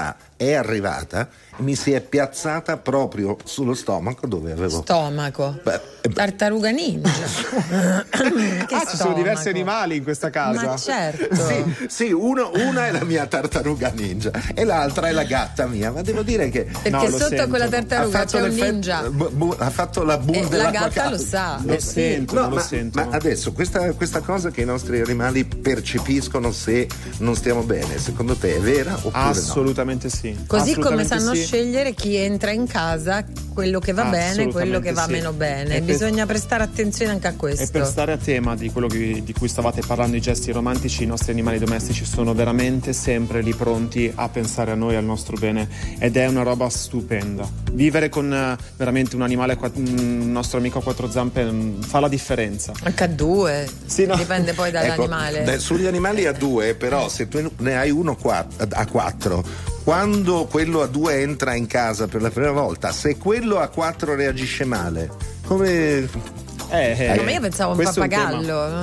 è arrivata e mi si è piazzata proprio sullo stomaco dove avevo... Stomaco? Tartaruga ninja. Ci sono diversi animali in questa casa. Ma certo. Sì, una è la mia tartaruga ninja e l'altra è la gatta mia, ma devo dire che... Perché sotto quella tartaruga c'è un ninja. Ha fatto la boom dell'acqua la gatta calda. lo sa. Lo sento, lo sento. Ma adesso questa cosa che i nostri animali percepiscono se non stiamo bene, secondo te è vera oppure Assolutamente sì. Così come sanno scegliere chi entra in casa, quello che va bene, quello che va meno bene. Bisogna prestare attenzione anche a questo. E per stare a tema di quello di cui stavate parlando, i gesti romantici, i nostri animali domestici sono veramente sempre lì pronti a pensare a noi, al nostro bene, ed è una roba stupenda. Vivere con veramente un animale, un nostro amico a quattro zampe, fa la differenza. Anche a due, dipende poi dall'animale. Sugli animali a due, però se tu ne hai uno a quattro, quando quello a due entra in casa per la prima volta, se quello a quattro reagisce male, come... Ma io pensavo a un pappagallo.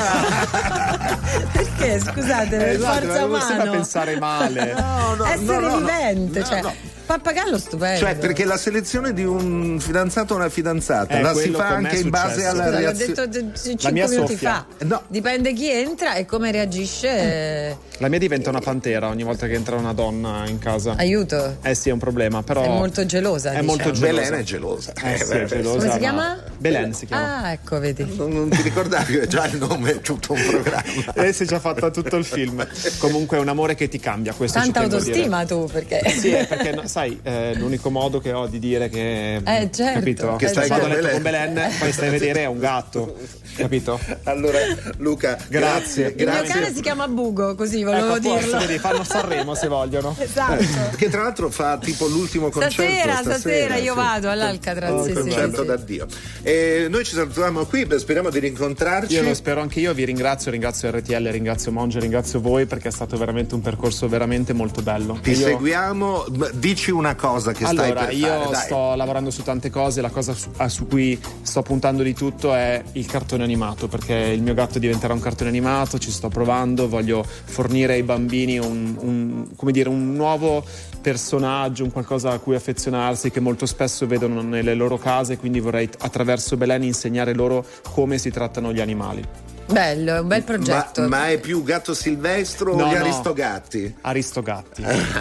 Perché? Scusate, forza umano. Non pensare male. Essere vivente, pappagallo stupendo. Cioè, perché la selezione di un fidanzato o una fidanzata la si fa anche in base alla reazione. L'ho detto 5 minuti fa. Dipende chi entra e come reagisce. La mia diventa una pantera ogni volta che entra una donna in casa. Aiuto. Sì, è un problema, però è molto gelosa. Molto gelosa. Belen è gelosa. È gelosa. Come si chiama? Belen si chiama. Ah, ecco, vedi. Non ti ricordavi che già il nome è tutto un programma. Si è già fatta tutto il film. Comunque è un amore che ti cambia, questo. Tanta autostima tu, perché sì, perché sai, l'unico modo che ho di dire che certo, capito? Che stai con Belen, poi stai a vedere è un gatto, capito? Allora Luca, grazie. Il mio cane si chiama Bugo, così volevo dirlo. Vedi, fanno Sanremo se vogliono. Esatto. Che tra l'altro fa tipo l'ultimo concerto stasera io vado all'Alcatraz. Concerto d'addio. Noi ci salutiamo qui, speriamo di rincontrarci. Io lo spero anche io, vi ringrazio RTL, ringrazio Monge, ringrazio voi, perché è stato veramente un percorso veramente molto bello. Ti seguiamo, dici una cosa che stai per fare. Io sto lavorando su tante cose, la cosa su cui sto puntando di tutto è il cartone animato, perché il mio gatto diventerà un cartone animato, ci sto provando, voglio fornire ai bambini un nuovo personaggio, un qualcosa a cui affezionarsi, che molto spesso vedono nelle loro case, quindi vorrei attraverso Belen insegnare loro come si trattano gli animali. Bello, è un bel progetto. Ma è più gatto silvestro o gli aristogatti? Aristogatti.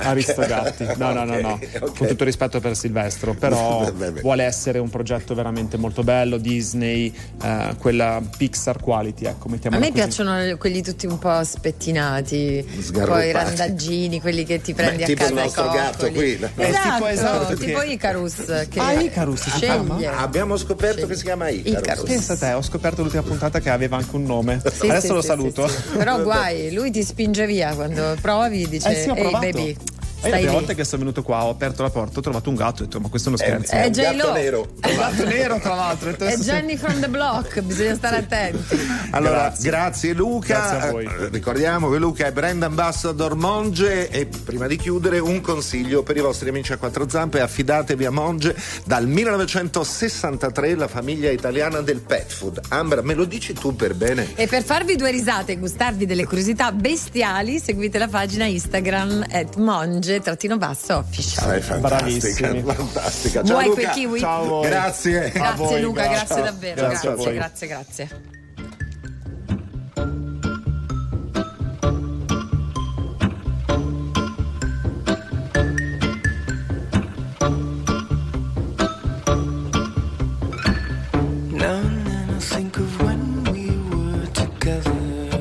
No. Okay. Con tutto rispetto per Silvestro, però vuole essere un progetto veramente molto bello, Disney, quella Pixar quality, ecco, mettiamola così. A me piacciono quelli tutti un po' spettinati, poi i randaggini, quelli che ti prendi a casa. Tipo il nostro gatto qui. Esatto, tipo Icarus. Icarus sceglie. Abbiamo scoperto che si chiama Icarus. Pensa te, ho scoperto l'ultima puntata che aveva anche un nome. Adesso lo saluto. Sì. Però guai, lui ti spinge via quando provi, dice ehi baby. La prima volta che sono venuto qua ho aperto la porta, ho trovato un gatto e ho detto ma questo è uno scherzo. È un gatto nero. Un gatto nero tra l'altro. È Jenny from the block, bisogna stare attenti. Allora, grazie Luca. Grazie a voi. Ricordiamo che Luca è brand ambassador Monge e prima di chiudere un consiglio per i vostri amici a quattro zampe: affidatevi a Monge. Dal 1963 la famiglia italiana del pet food. Ambra, me lo dici tu per bene? E per farvi due risate e gustarvi delle curiosità bestiali, seguite la pagina Instagram @monge_official. Fantastica. Ciao Vuoi Luca. quel kiwi? Ciao a voi. Grazie. Grazie Luca, grazie ciao. davvero. Grazie. Now and then I think of when we were together,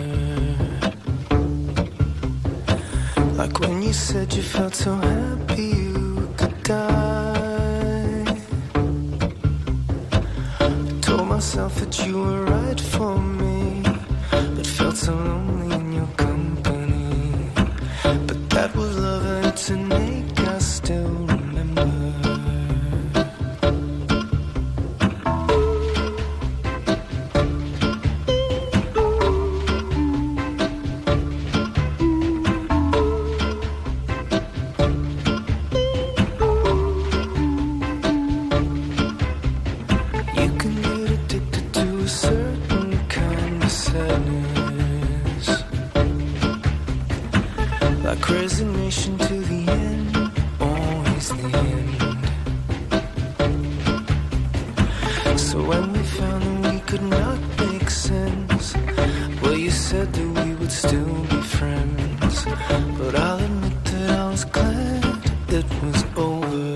like when you said you felt so happy you could die. I told myself that you were right for me, but felt so lonely in your company. But that was love and it's an ache I still remember. Resignation to the end, still be friends, but I'll admit that I was glad it was over.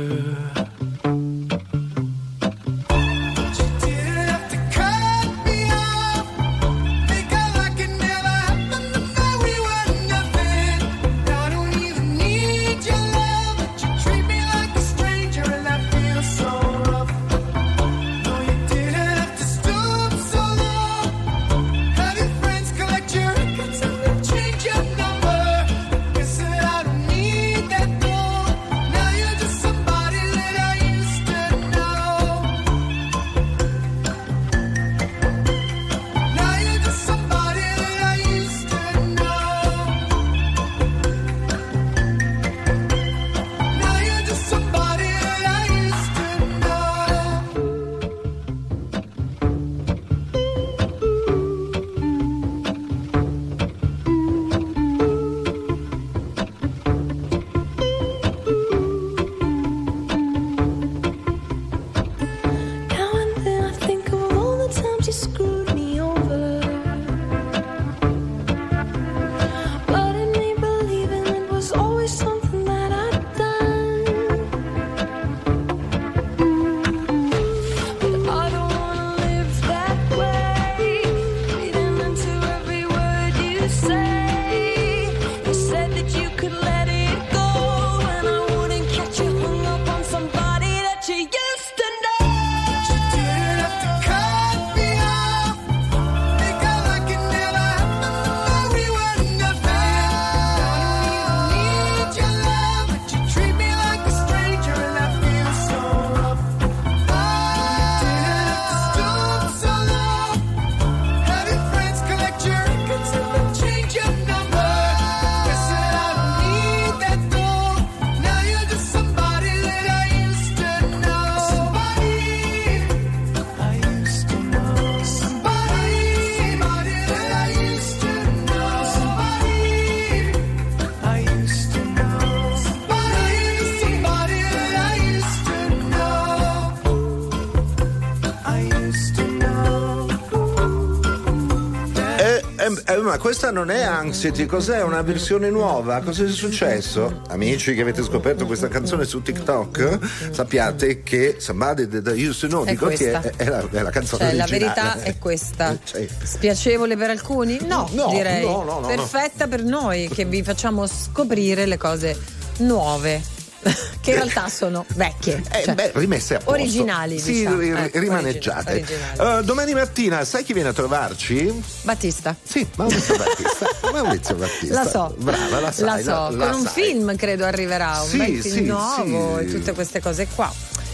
Ma questa non è Anxiety, cos'è? Una versione nuova? Cosa è successo? Amici che avete scoperto questa canzone su TikTok, sappiate che Somebody That I Used to Know di Gautier è la canzone originale. La verità è questa. Spiacevole per alcuni? No, direi. No, perfetta per noi che vi facciamo scoprire le cose nuove. Che in realtà sono vecchie, rimesse a posto, originali, sì, diciamo. rimaneggiate. Originali. Domani mattina sai chi viene a trovarci? Battista. Sì, Maurizio Battista. La so. Brava, la sai. La so. Con un film credo arriverà, un bel film nuovo sì. E tutte queste cose qua.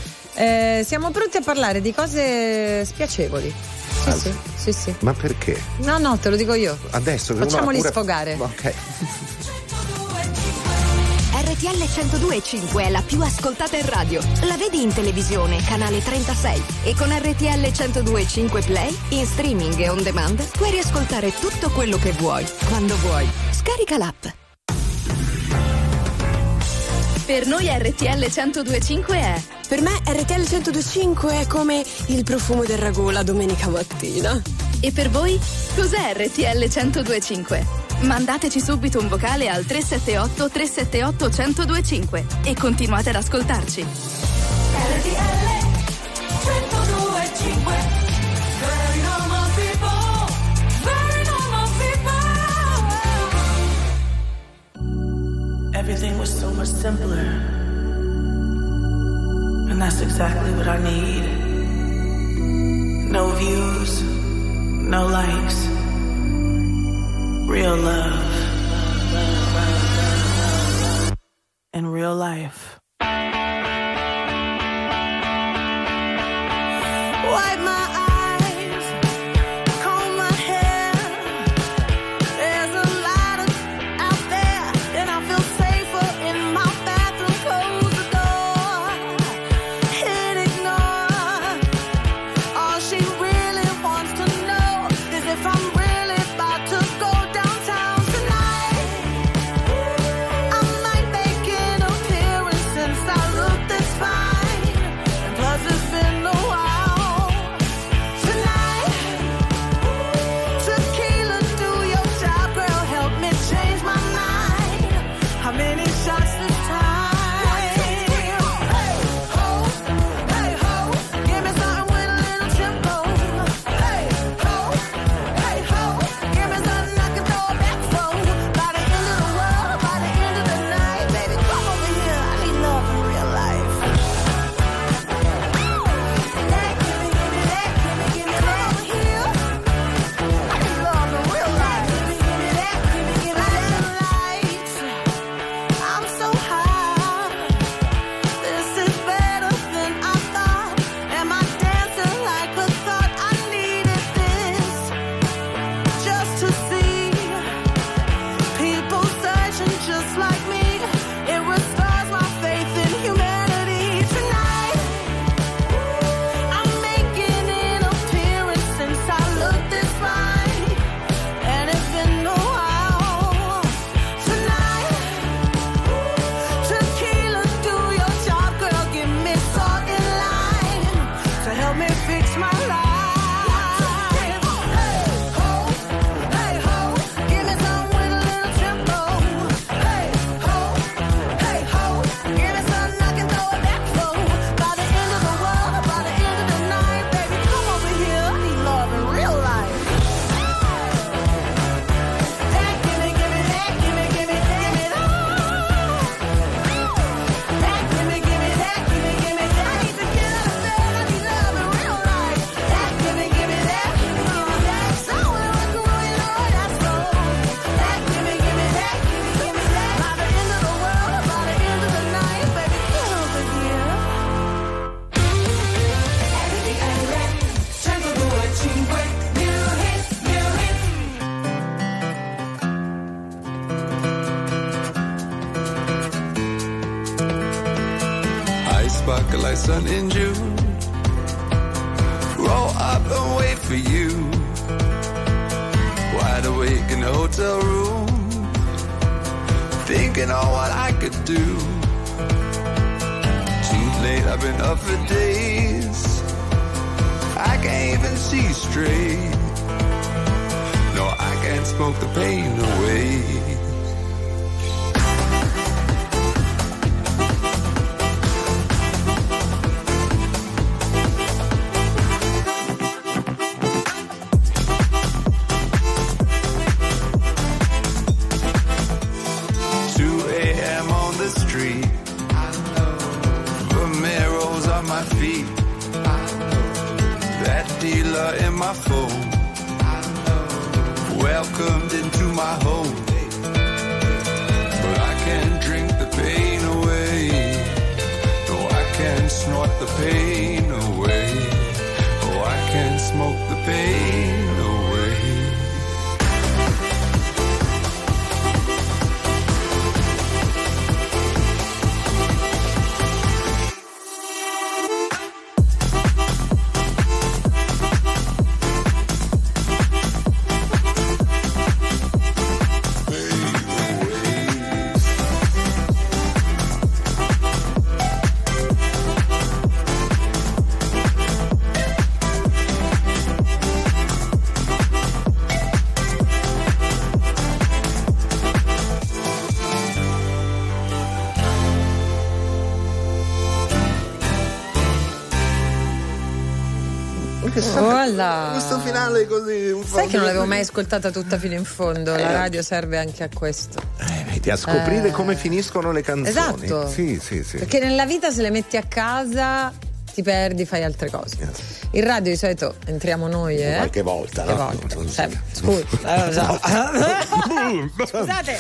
Siamo pronti a parlare di cose spiacevoli. Sì. Ma perché? No, te lo dico io. Adesso facciamoli sfogare. Ok. RTL 102.5 è la più ascoltata in radio. La vedi in televisione, canale 36. E con RTL 102.5 Play, in streaming e on demand, puoi riascoltare tutto quello che vuoi, quando vuoi. Scarica l'app. Per noi RTL 102.5 è... Per me RTL 102.5 è come il profumo del ragù la domenica mattina. E per voi? Cos'è RTL 102.5? Mandateci subito un vocale al 378 378 1025 e continuate ad ascoltarci. RTL 102.5. Very normal people, very normal people. Everything was so much simpler, and that's exactly what I need. No views, no likes. Real love in real life. Wipe my eyes, comb my hair. There's a lot out there, and I feel safer in my bathroom. Close the door, hit ignore. All she really wants to know is if I'm really about to go. sparkle like sun in June. Roll up and wait for you. Wide awake in the hotel room, thinking on what I could do. Too late, I've been up for days. I can't even see straight. No, I can't smoke the pain away. In my phone, welcomed into my home, but I can't drink the pain away. No, I can't snort the pain away. Oh, I can't smoke the pain away. Questo finale così un po'. Sai che non l'avevo mai ascoltata tutta fino in fondo. La radio serve anche a questo. Vedi, a scoprire come finiscono le canzoni. Esatto. Sì. Perché nella vita, se le metti a casa, ti perdi, fai altre cose. In radio di solito entriamo noi, qualche volta, no? Scusa. Scusate.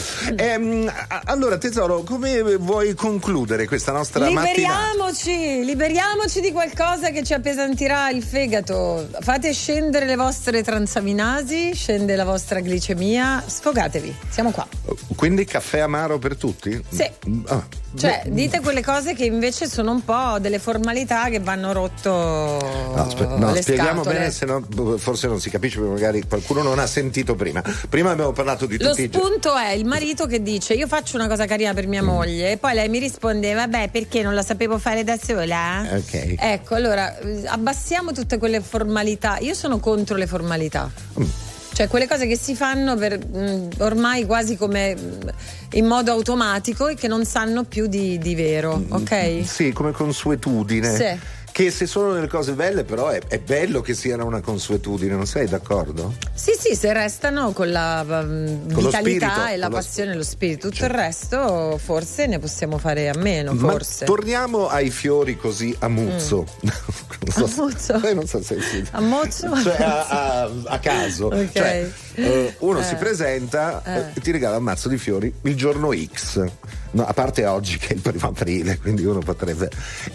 Allora, tesoro, come vuoi concludere questa nostra mattinata? Liberiamoci di qualcosa che ci appesantirà il fegato. Fate scendere le vostre transaminasi, scende la vostra glicemia, sfogatevi. Siamo qua. Quindi caffè amaro per tutti? Sì. Cioè, dite quelle cose che invece sono un po' delle formalità che vanno rotto. No, le spieghiamo scatole. bene, se no forse non si capisce, perché magari qualcuno non ha sentito prima. Prima abbiamo parlato di tutti. Lo spunto è il marito che dice: io faccio una cosa carina per mia moglie, e poi lei mi risponde: vabbè, perché non la sapevo fare da sola? Ok. Ecco, allora abbassiamo tutte quelle formalità. Io sono contro le formalità. Cioè quelle cose che si fanno per ormai quasi come in modo automatico e che non sanno più di vero, ok? Sì, come consuetudine. Sì. Che se sono delle cose belle, però è bello che siano una consuetudine, non sei d'accordo? Sì, se restano con la vitalità spirito, e la passione e lo spirito. Tutto il resto forse ne possiamo fare a meno, forse. Ma torniamo ai fiori così a muzzo. Ammuzzo? Non so se si... Ammozzo? Cioè a caso. Ok. Cioè, uno si presenta e ti regala un mazzo di fiori il giorno X. No, a parte oggi che è il 1° aprile, quindi uno potrebbe.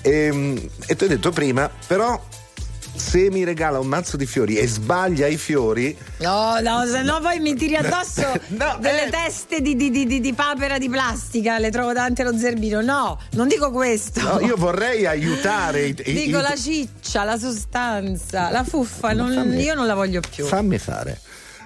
E ti ho detto prima, però se mi regala un mazzo di fiori e sbaglia i fiori. No, se no poi mi tiri addosso delle teste di papera di plastica, le trovo davanti allo zerbino. No, non dico questo. No, io vorrei aiutare dico la ciccia, la sostanza, la fuffa, io non la voglio più. Fammi fare.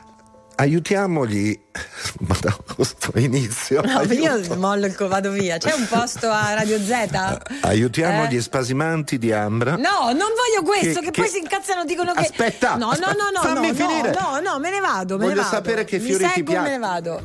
Aiutiamogli. Ma no, questo inizio. No, io mollo vado via. C'è un posto a Radio Z? Aiutiamo gli spasimanti di Ambra. No, non voglio questo, che poi si incazzano, dicono che. Aspetta! No, fammi finire. No, me ne vado. Voglio sapere che fiori ti piacciono. Me ne vado.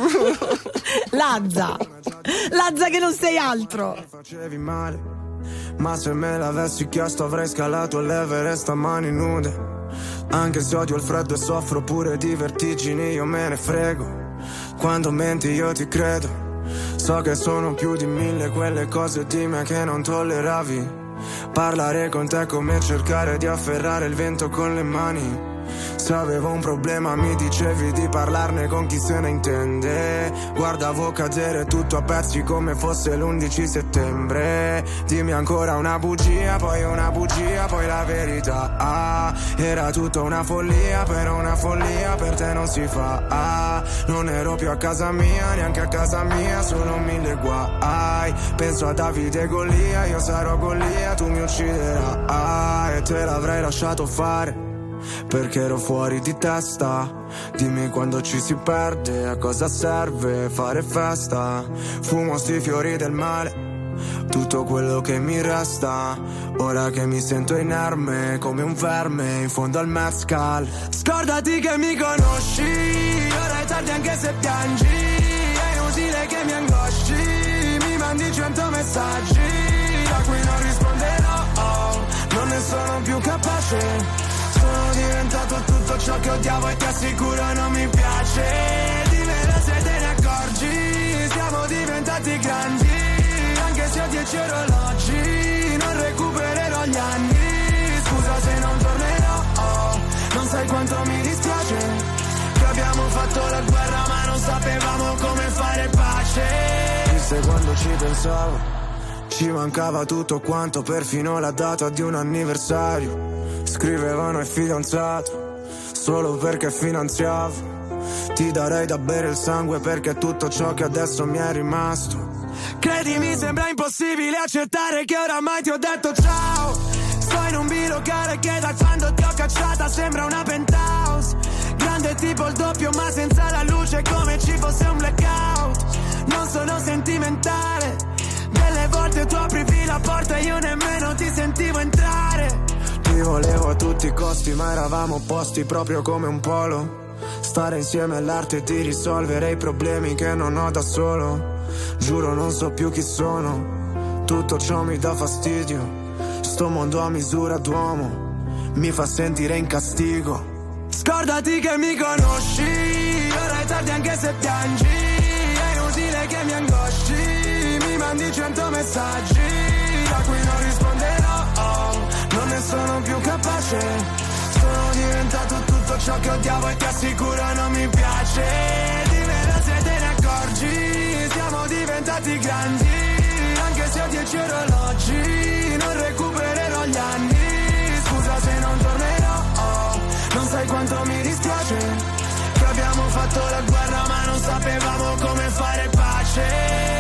Lazza che non sei altro. Facevi male, ma se me l'avessi chiesto avrei scalato l'Everest a mani nude. Anche se odio il freddo e soffro pure di vertigini, io me ne frego. Quando menti io ti credo. So che sono più di 1000 quelle cose di me che non tolleravi. Parlare con te è come cercare di afferrare il vento con le mani. Se avevo un problema mi dicevi di parlarne con chi se ne intende. Guardavo cadere tutto a pezzi come fosse l'11 settembre. Dimmi ancora una bugia, poi la verità. Era tutto una follia, però una follia per te non si fa. Non ero più a casa mia, neanche a casa mia, solo 1000 guai. Penso a Davide e Golia, io sarò Golia, tu mi ucciderai. E te l'avrei lasciato fare perché ero fuori di testa. Dimmi quando ci si perde, a cosa serve fare festa. Fumo sti fiori del male, tutto quello che mi resta. Ora che mi sento inerme come un verme in fondo al mezcal. Scordati che mi conosci, ora è tardi anche se piangi. È inutile che mi angosci, mi mandi 100 messaggi a cui non risponderò. Non ne sono più capace. Sono diventato tutto ciò che odiavo e ti assicuro non mi piace. Dimmelo se te ne accorgi, siamo diventati grandi. Anche se ho 10 orologi, non recupererò gli anni. Scusa se non tornerò, non sai quanto mi dispiace che abbiamo fatto la guerra ma non sapevamo come fare pace. Chissà quando ci pensavo, ci mancava tutto quanto, perfino la data di un anniversario. Scrivevano il fidanzato solo perché finanziavo. Ti darei da bere il sangue perché è tutto ciò che adesso mi è rimasto. Credimi, sembra impossibile accettare che oramai ti ho detto ciao. Sto in un bilocale che da quando ti ho cacciata sembra una penthouse. Grande tipo il doppio ma senza la luce, come ci fosse un blackout. Non sono sentimentale, delle volte tu aprivi la porta e io nemmeno ti sentivo entrare. Ti volevo a tutti i costi ma eravamo opposti proprio come un polo. Stare insieme all'arte di risolvere i problemi che non ho da solo. Giuro non so più chi sono, tutto ciò mi dà fastidio. Sto mondo a misura d'uomo mi fa sentire in castigo. Scordati che mi conosci, ora è tardi anche se piangi. È inutile che mi angosci, mi mandi 100 messaggi a cui non risponderò. Non ne sono più capace, sono diventato tutto ciò che odiavo e ti assicuro non mi piace. Dimmelo se te ne accorgi, siamo diventati grandi. Anche se ho 10 orologi, non recupererò gli anni. Scusa se non tornerò, non sai quanto mi dispiace che abbiamo fatto la guerra ma non sapevamo come fare pace.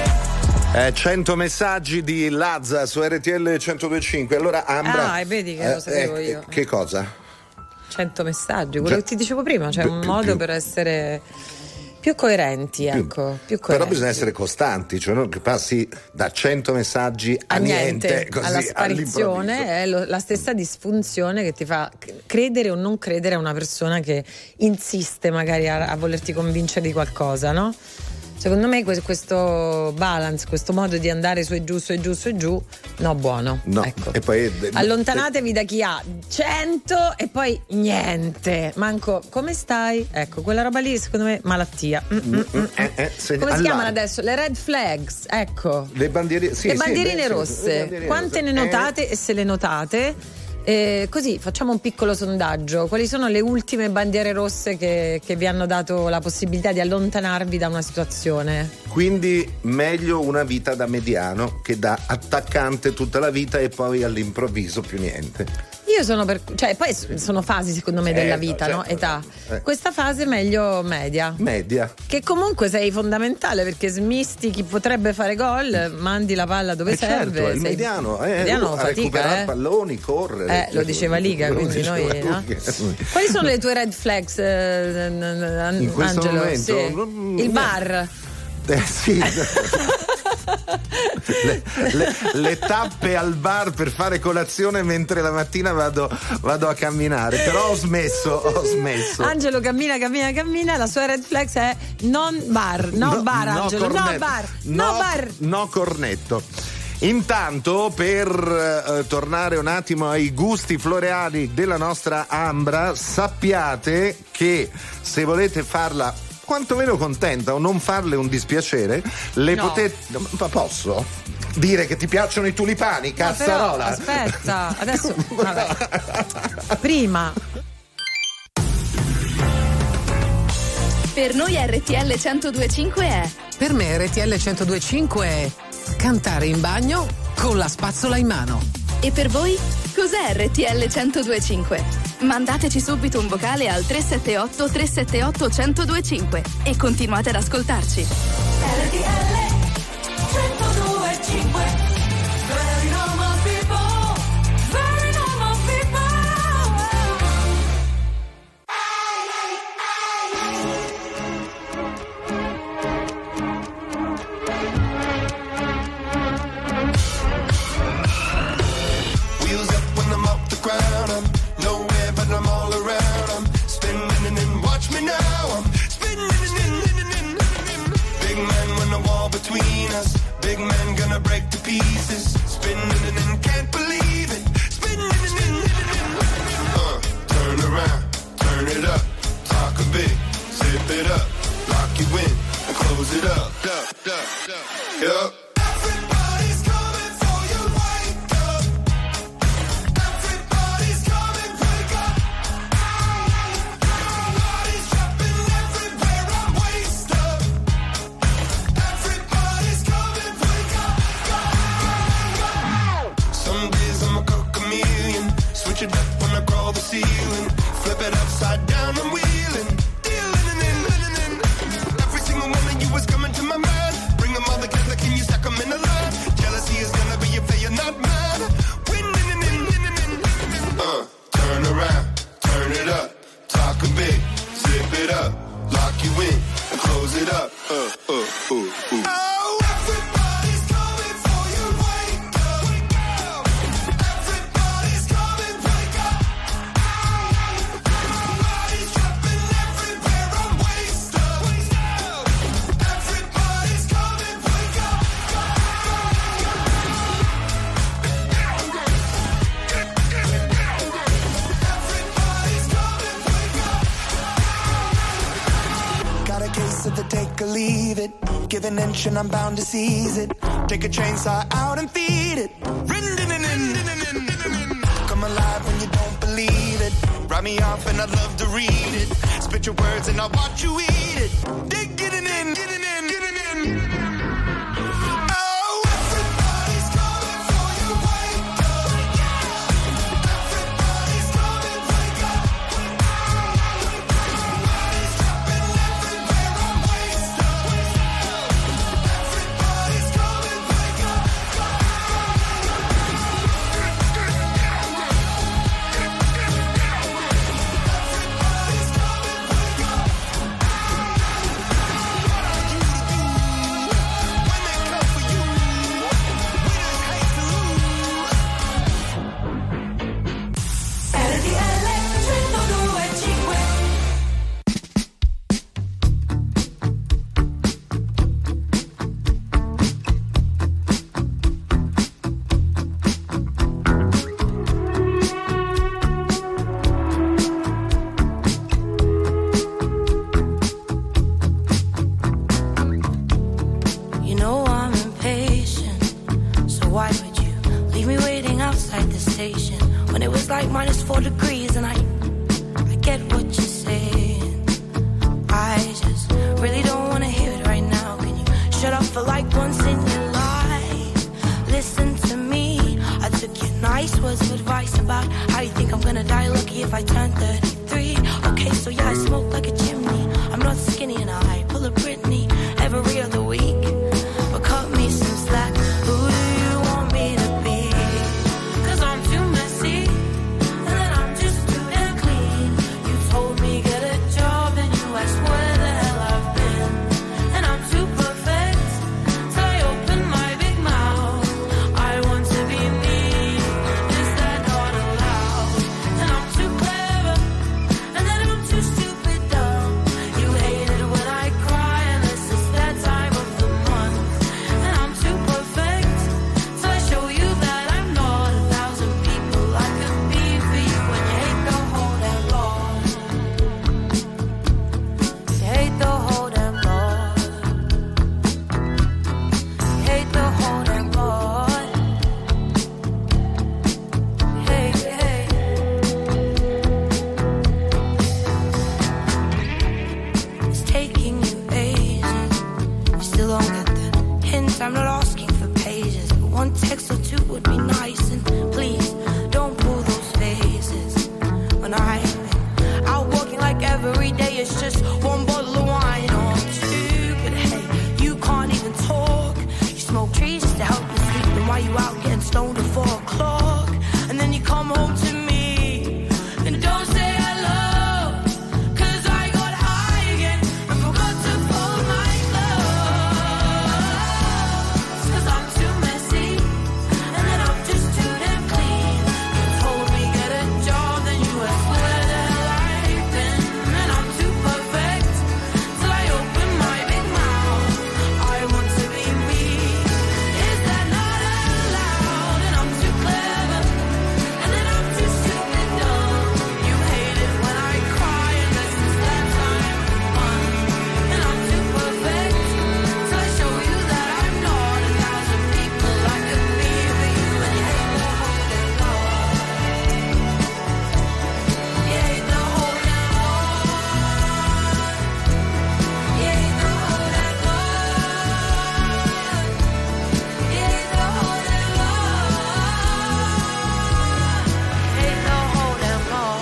100 messaggi di Lazza su RTL 102.5. Allora Ambra, e vedi che lo sapevo io. Che cosa? 100 messaggi, quello che ti dicevo prima, c'è un modo per essere più coerenti, ecco, più coerenti. Però bisogna essere costanti, cioè non che passi da 100 messaggi a niente così, alla sparizione. È la stessa disfunzione che ti fa credere o non credere a una persona che insiste magari a volerti convincere di qualcosa, no? Secondo me questo balance, questo modo di andare su e giù, su e giù, su e giù, no, buono. No. Ecco. E poi allontanatevi da chi ha 100 e poi niente. Manco, come stai? Ecco, quella roba lì secondo me malattia. Come si chiamano adesso? Le red flags, ecco. Le bandierine rosse. Quante ne notate e se le notate? Così facciamo un piccolo sondaggio. Quali sono le ultime bandiere rosse che vi hanno dato la possibilità di allontanarvi da una situazione? Quindi meglio una vita da mediano che da attaccante tutta la vita e poi all'improvviso più niente. Io sono cioè poi sono fasi secondo me della vita, no? Età. Questa fase meglio media. Che comunque sei fondamentale perché smisti chi potrebbe fare gol, mandi la palla dove serve. Certo, il mediano fatica, recuperare palloni, correre. Lo diceva Liga, quindi noi, no? Quali sono le tue red flags, in questo Angelo? momento? Sì. Il bar. Sì. le tappe al bar per fare colazione mentre la mattina vado a camminare, però ho smesso. Angelo cammina, la sua red flag è non bar, Angelo, no cornetto. Intanto, per tornare un attimo ai gusti floreali della nostra Ambra, sappiate che se volete farla quantomeno contenta o non farle un dispiacere, potete. Ma posso dire che ti piacciono i tulipani, cazzarola? Però, aspetta, adesso vabbè. Prima Per noi RTL 102.5 è... Per me RTL 102.5 è cantare in bagno con la spazzola in mano. E per voi? Cos'è RTL 102.5? Mandateci subito un vocale al 378 378 1025 e continuate ad ascoltarci. RTL 102.5. Very normal people, very normal people. Wheels up when I'm off the ground. I'm nowhere but I'm all around. I'm spinning and watch me now. I'm spinning. Big man when the wall between us. Big man gonna break to pieces. Spinning and can't believe it. Spinning. Turn around, turn it up. Talk a big, zip it up. Lock you in and close it up. Yup. Everybody's coming for you, wake up. Everybody's coming, wake up. Everybody's jumping everywhere, I'm waist up. Everybody's coming, wake up. Some days I'm a chameleon. Switch it up when I crawl the ceiling. Flip it upside down, I'm wheeling. Dealing in. Every single one of you is coming to my mind. Bring them all together, can you stack them in a line? Jealousy is gonna be a player, not mine. Winning. Turn around, turn it up. Talk a big, zip it up. Lock you in and close it up. Oh, everybody's coming for you, wake up. Everybody's coming, wake up. Everybody's jumping everywhere, I'm waist up. Everybody's coming, wake up. Got a case of the take or leave it. Give an inch and I'm bound to seize it. Take a chainsaw out and feed it. Come alive when you don't believe it. Write me off and I'd love to read it. Spit your words and I'll watch you eat it. Dig it in. Oh, everybody's coming for you, wake up. Everybody's coming, wake up. Everybody's jumping everywhere, I'm waist up. Everybody's coming, wake up. RTL 102.5. You know I'm impatient, so why would you leave me waiting outside the station when it was like -4 degrees? And I get what you're saying. I just really don't want to hear it right now. Can you shut up for like once in your life? Listen to me. I took your nice words of advice about how you think I'm gonna die lucky if I turn 33. Okay, so yeah, I smoke like a chimney. I'm not skinny and I pull a Britney every other week. But cut me some slack. Who do you want me to be? 'Cause I'm too messy and then I'm just too damn clean. You told me get a job and you asked where the hell I've been. And I'm too perfect, so I open my big mouth. I want to be me, is that not allowed? And I'm too clever still don't get that hint. I'm not asking for pages, but one text or two would be nice. And please don't pull those faces when I'm out walking like every day it's just one bottle of wine or two. But hey, you can't even talk. You smoke trees just to help you sleep, and while you out getting stoned at 4 o'clock, and then you come home to me and don't say hello, 'cause I got high again and forgot to fold my clothes. 'Cause I'm too messy and then I'm just too damn clean. You told me get a job, then you asked where the hell I've been, and I'm too perfect till I open my big mouth. I want to be me. Is that not allowed? And I'm too clever, and then I'm too stupid dumb. You hate it when I cry, and this is that time fun. And I'm too perfect till I show you that I'm not. 1,000 people I could be for you, and you hate the whole damn lot. You hate the whole damn lot. You hate the whole damn lot. You hate the whole damn lot. You hate the whole damn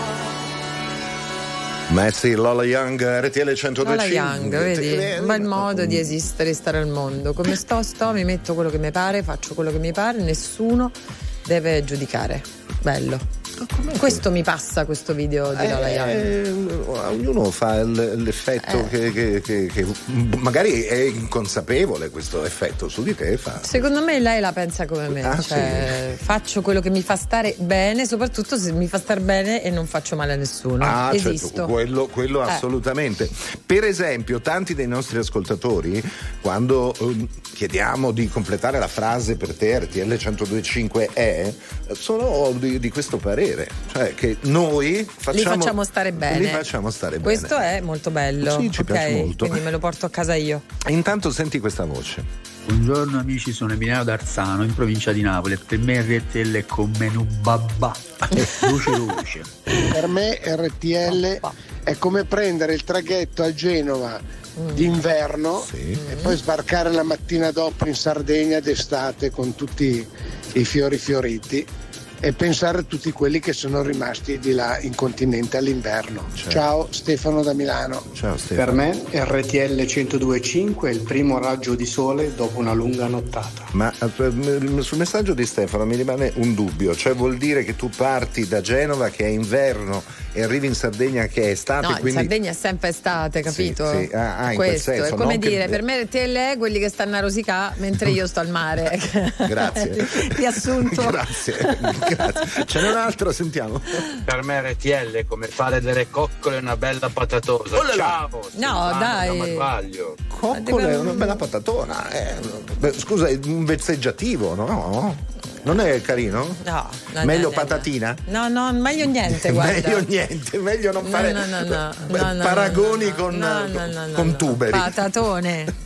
lot. Messi, Lola Young, RTL 102.5. Lola Young, vedi? Un bel modo di esistere, stare al mondo. Come sto, mi metto quello che mi pare, faccio quello che mi pare, nessuno deve giudicare. Bello. Questo mi passa, questo video di Lola Young. Ognuno fa l'effetto che magari è inconsapevole, questo effetto su di te fa. Secondo me lei la pensa come me, cioè faccio quello che mi fa stare bene, soprattutto se mi fa star bene e non faccio male a nessuno. Esisto. Certo, quello assolutamente. Per esempio, tanti dei nostri ascoltatori, quando chiediamo di completare la frase per te RTL 102.5 sono di questo parere, cioè che noi li facciamo stare bene. Questo è molto bello. Sì, ci piace molto. Quindi me lo porto a casa io. Intanto senti questa voce. Buongiorno amici, sono Emiliano d'Arzano in provincia di Napoli e per me RTL è con menù babà, luce. Per me RTL è come prendere il traghetto a Genova d'inverno e poi sbarcare la mattina dopo in Sardegna d'estate con tutti i fiori fioriti e pensare a tutti quelli che sono rimasti di là in continente all'inverno. Ciao, Stefano da Milano. Ciao Stefano. Per me RTL 102.5 è il primo raggio di sole dopo una lunga nottata. Ma sul messaggio di Stefano mi rimane un dubbio, cioè vuol dire che tu parti da Genova che è inverno e arrivi in Sardegna che è estate? No, quindi... in Sardegna è sempre estate, capito? Sì. In questo quel senso, è come dire, che... per me RTL è quelli che stanno a rosicà mentre io sto al mare. Grazie. Riassunto. Grazie. Ce n'è un altro, sentiamo. Per me RTL è come fare delle coccole e una bella patatosa. Ciao. No, dai. Coccole e una bella patatona. Scusa, è un vezzeggiativo, no? Non è carino? No. Meglio patatina? No, meglio niente, guarda. Meglio non fare paragoni con tuberi. Patatone.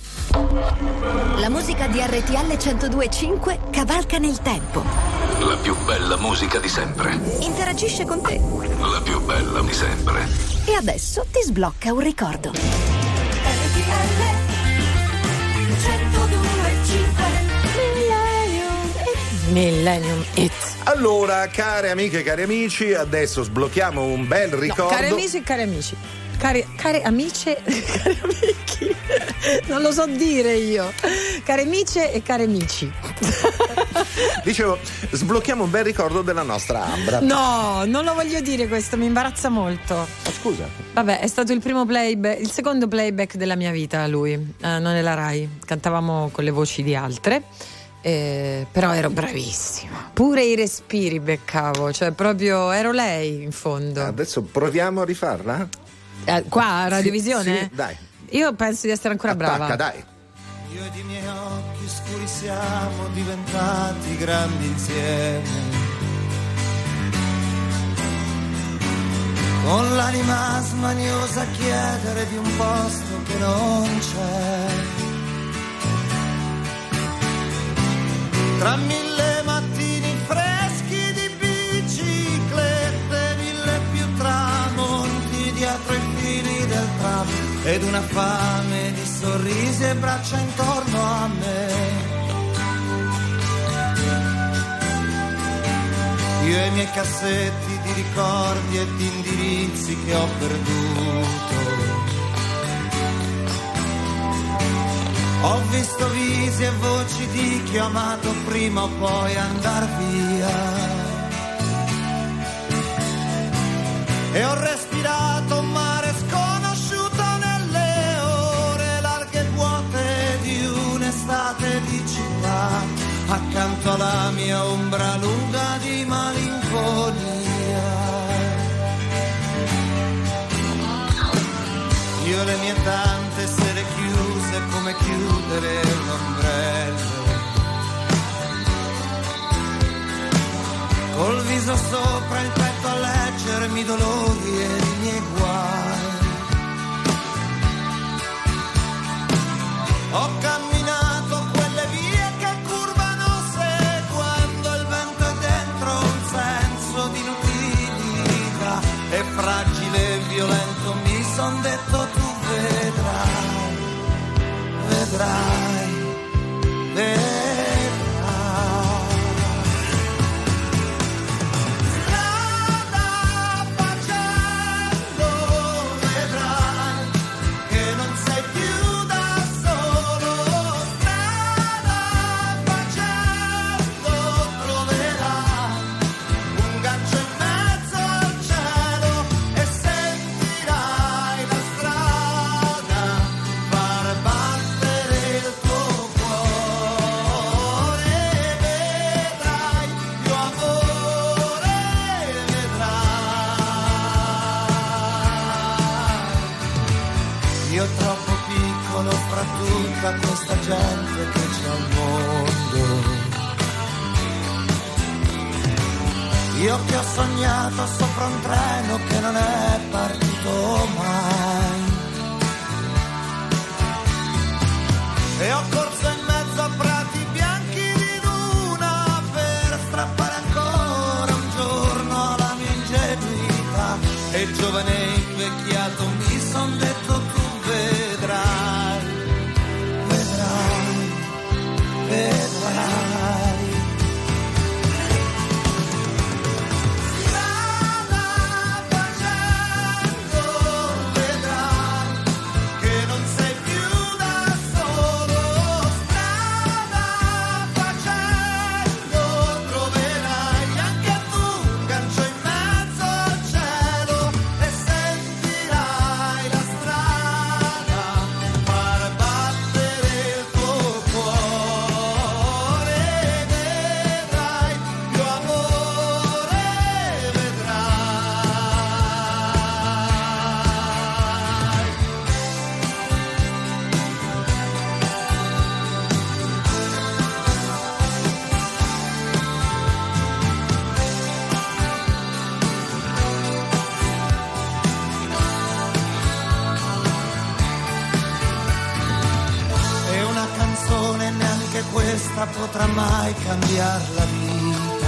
La musica di RTL 102.5 cavalca nel tempo. La più bella musica di sempre. Interagisce con te. La più bella di sempre. E adesso ti sblocca un ricordo. RTL 102.5 Millennium Hit. Allora, care amiche e cari amici, adesso sblocchiamo un bel ricordo. No, cari amici e cari amici. Care amici, cari amici. Non lo so dire io. Care amici e cari amici. Dicevo, sblocchiamo un bel ricordo della nostra Ambra. No, non lo voglio dire questo, mi imbarazza molto. Ma scusa. Vabbè, è stato il secondo playback della mia vita, lui. Non è la Rai. Cantavamo con le voci di altre. Però ero bravissima, pure i respiri beccavo, cioè proprio ero lei in fondo. Adesso proviamo a rifarla? Qua a Radiovisione? Sì, dai. Io penso di essere ancora brava. Dai. Io ed i miei occhi scuri siamo diventati grandi insieme, con l'anima smaniosa a chiedere di un posto che non c'è. Tra mille mattini freschi di biciclette, mille più tramonti dietro i fili del tram ed una fame di sorrisi sorrisi e braccia intorno a me. Io e i miei cassetti di ricordi e di indirizzi che ho perduto. Ho visto visi e voci di chi ho amato prima o poi andar via. E ho respirato un mare sconosciuto nelle ore larghe e vuote di un'estate di città, accanto alla mia ombra lunga di malinconia. Io le mie tante sere chiuse come chiudere un ombrello, col viso sopra il petto a leggermi i dolori e i miei guai. Ho camminato quelle vie che curvano seguendo il vento e dentro un senso di inutilità, e fragile e violento mi son detto tu vedrai, vedrai, vedrai. Tutta questa gente che c'è al mondo, io che ho sognato sopra un treno che non è partito mai, e ho corso in mezzo a prati bianchi di luna per strappare ancora un giorno alla mia ingenuità, e giovane e invecchiato mi son detto tu vedrai, vedrai. Strada facendo vedrai che non sei più da solo. Strada facendo troverai anche tu un gancio in mezzo al cielo, e sentirai la strada far battere il tuo cuore. E una canzone neanche questa potrà mai cambiare la vita.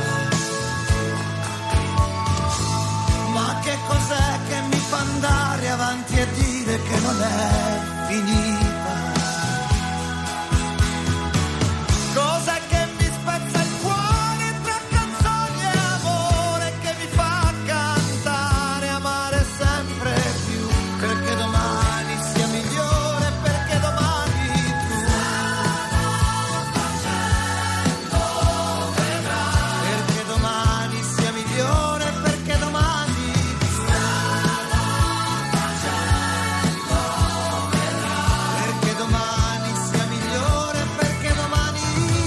Ma che cos'è che mi fa andare avanti e dire che non è finita? Cos'è che mi spezza il cuore tra canzoni e amore, che mi fa cantare, amare sempre più, perché domani sia migliore, perché domani tu perché domani sia migliore, perché domani perché domani sia migliore, perché domani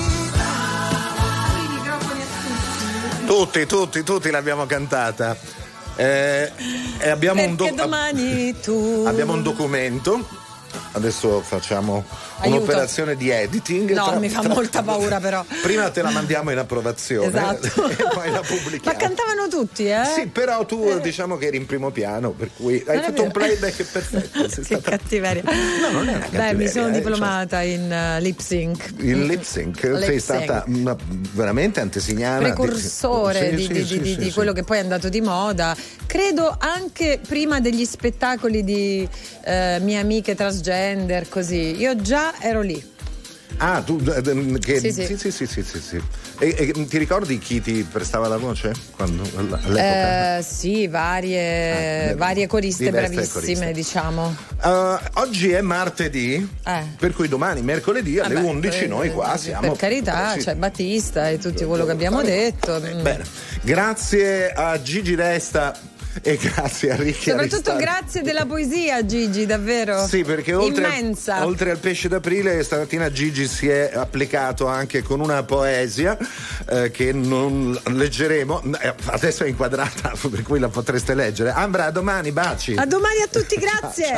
Tutti l'abbiamo cantata. E abbiamo domani tu. Abbiamo un documento. Adesso facciamo un'operazione di editing. No, mi fa molta paura però. Prima te la mandiamo in approvazione, esatto. E poi la pubblichiamo. Ma cantavano tutti, eh? Sì, però tu diciamo che eri in primo piano, per cui hai fatto un playback perfetto. Che stata... cattiveria. No, non è una cattiveria. Beh, mi sono diplomata in lip sync. In lip sync sei stata veramente antesignana, precursore di quello che poi è andato di moda. Credo anche prima degli spettacoli di mie amiche transgender, Fender, così. Io già ero lì. Ah, tu che Sì. E ti ricordi chi ti prestava la voce all'epoca? Sì, varie coriste bravissime, diciamo. Oggi è martedì, per cui domani, mercoledì alle 11 noi qua siamo. Per carità, c'è Battista e tutto quello che abbiamo detto. Bene, grazie a Gigi Resta. E grazie a Ricchi. Soprattutto grazie della poesia, Gigi, davvero. Sì, perché immensa. Oltre al pesce d'aprile, stamattina Gigi si è applicato anche con una poesia che non leggeremo. Adesso è inquadrata, per cui la potreste leggere. Ambra, a domani, baci. A domani a tutti, grazie.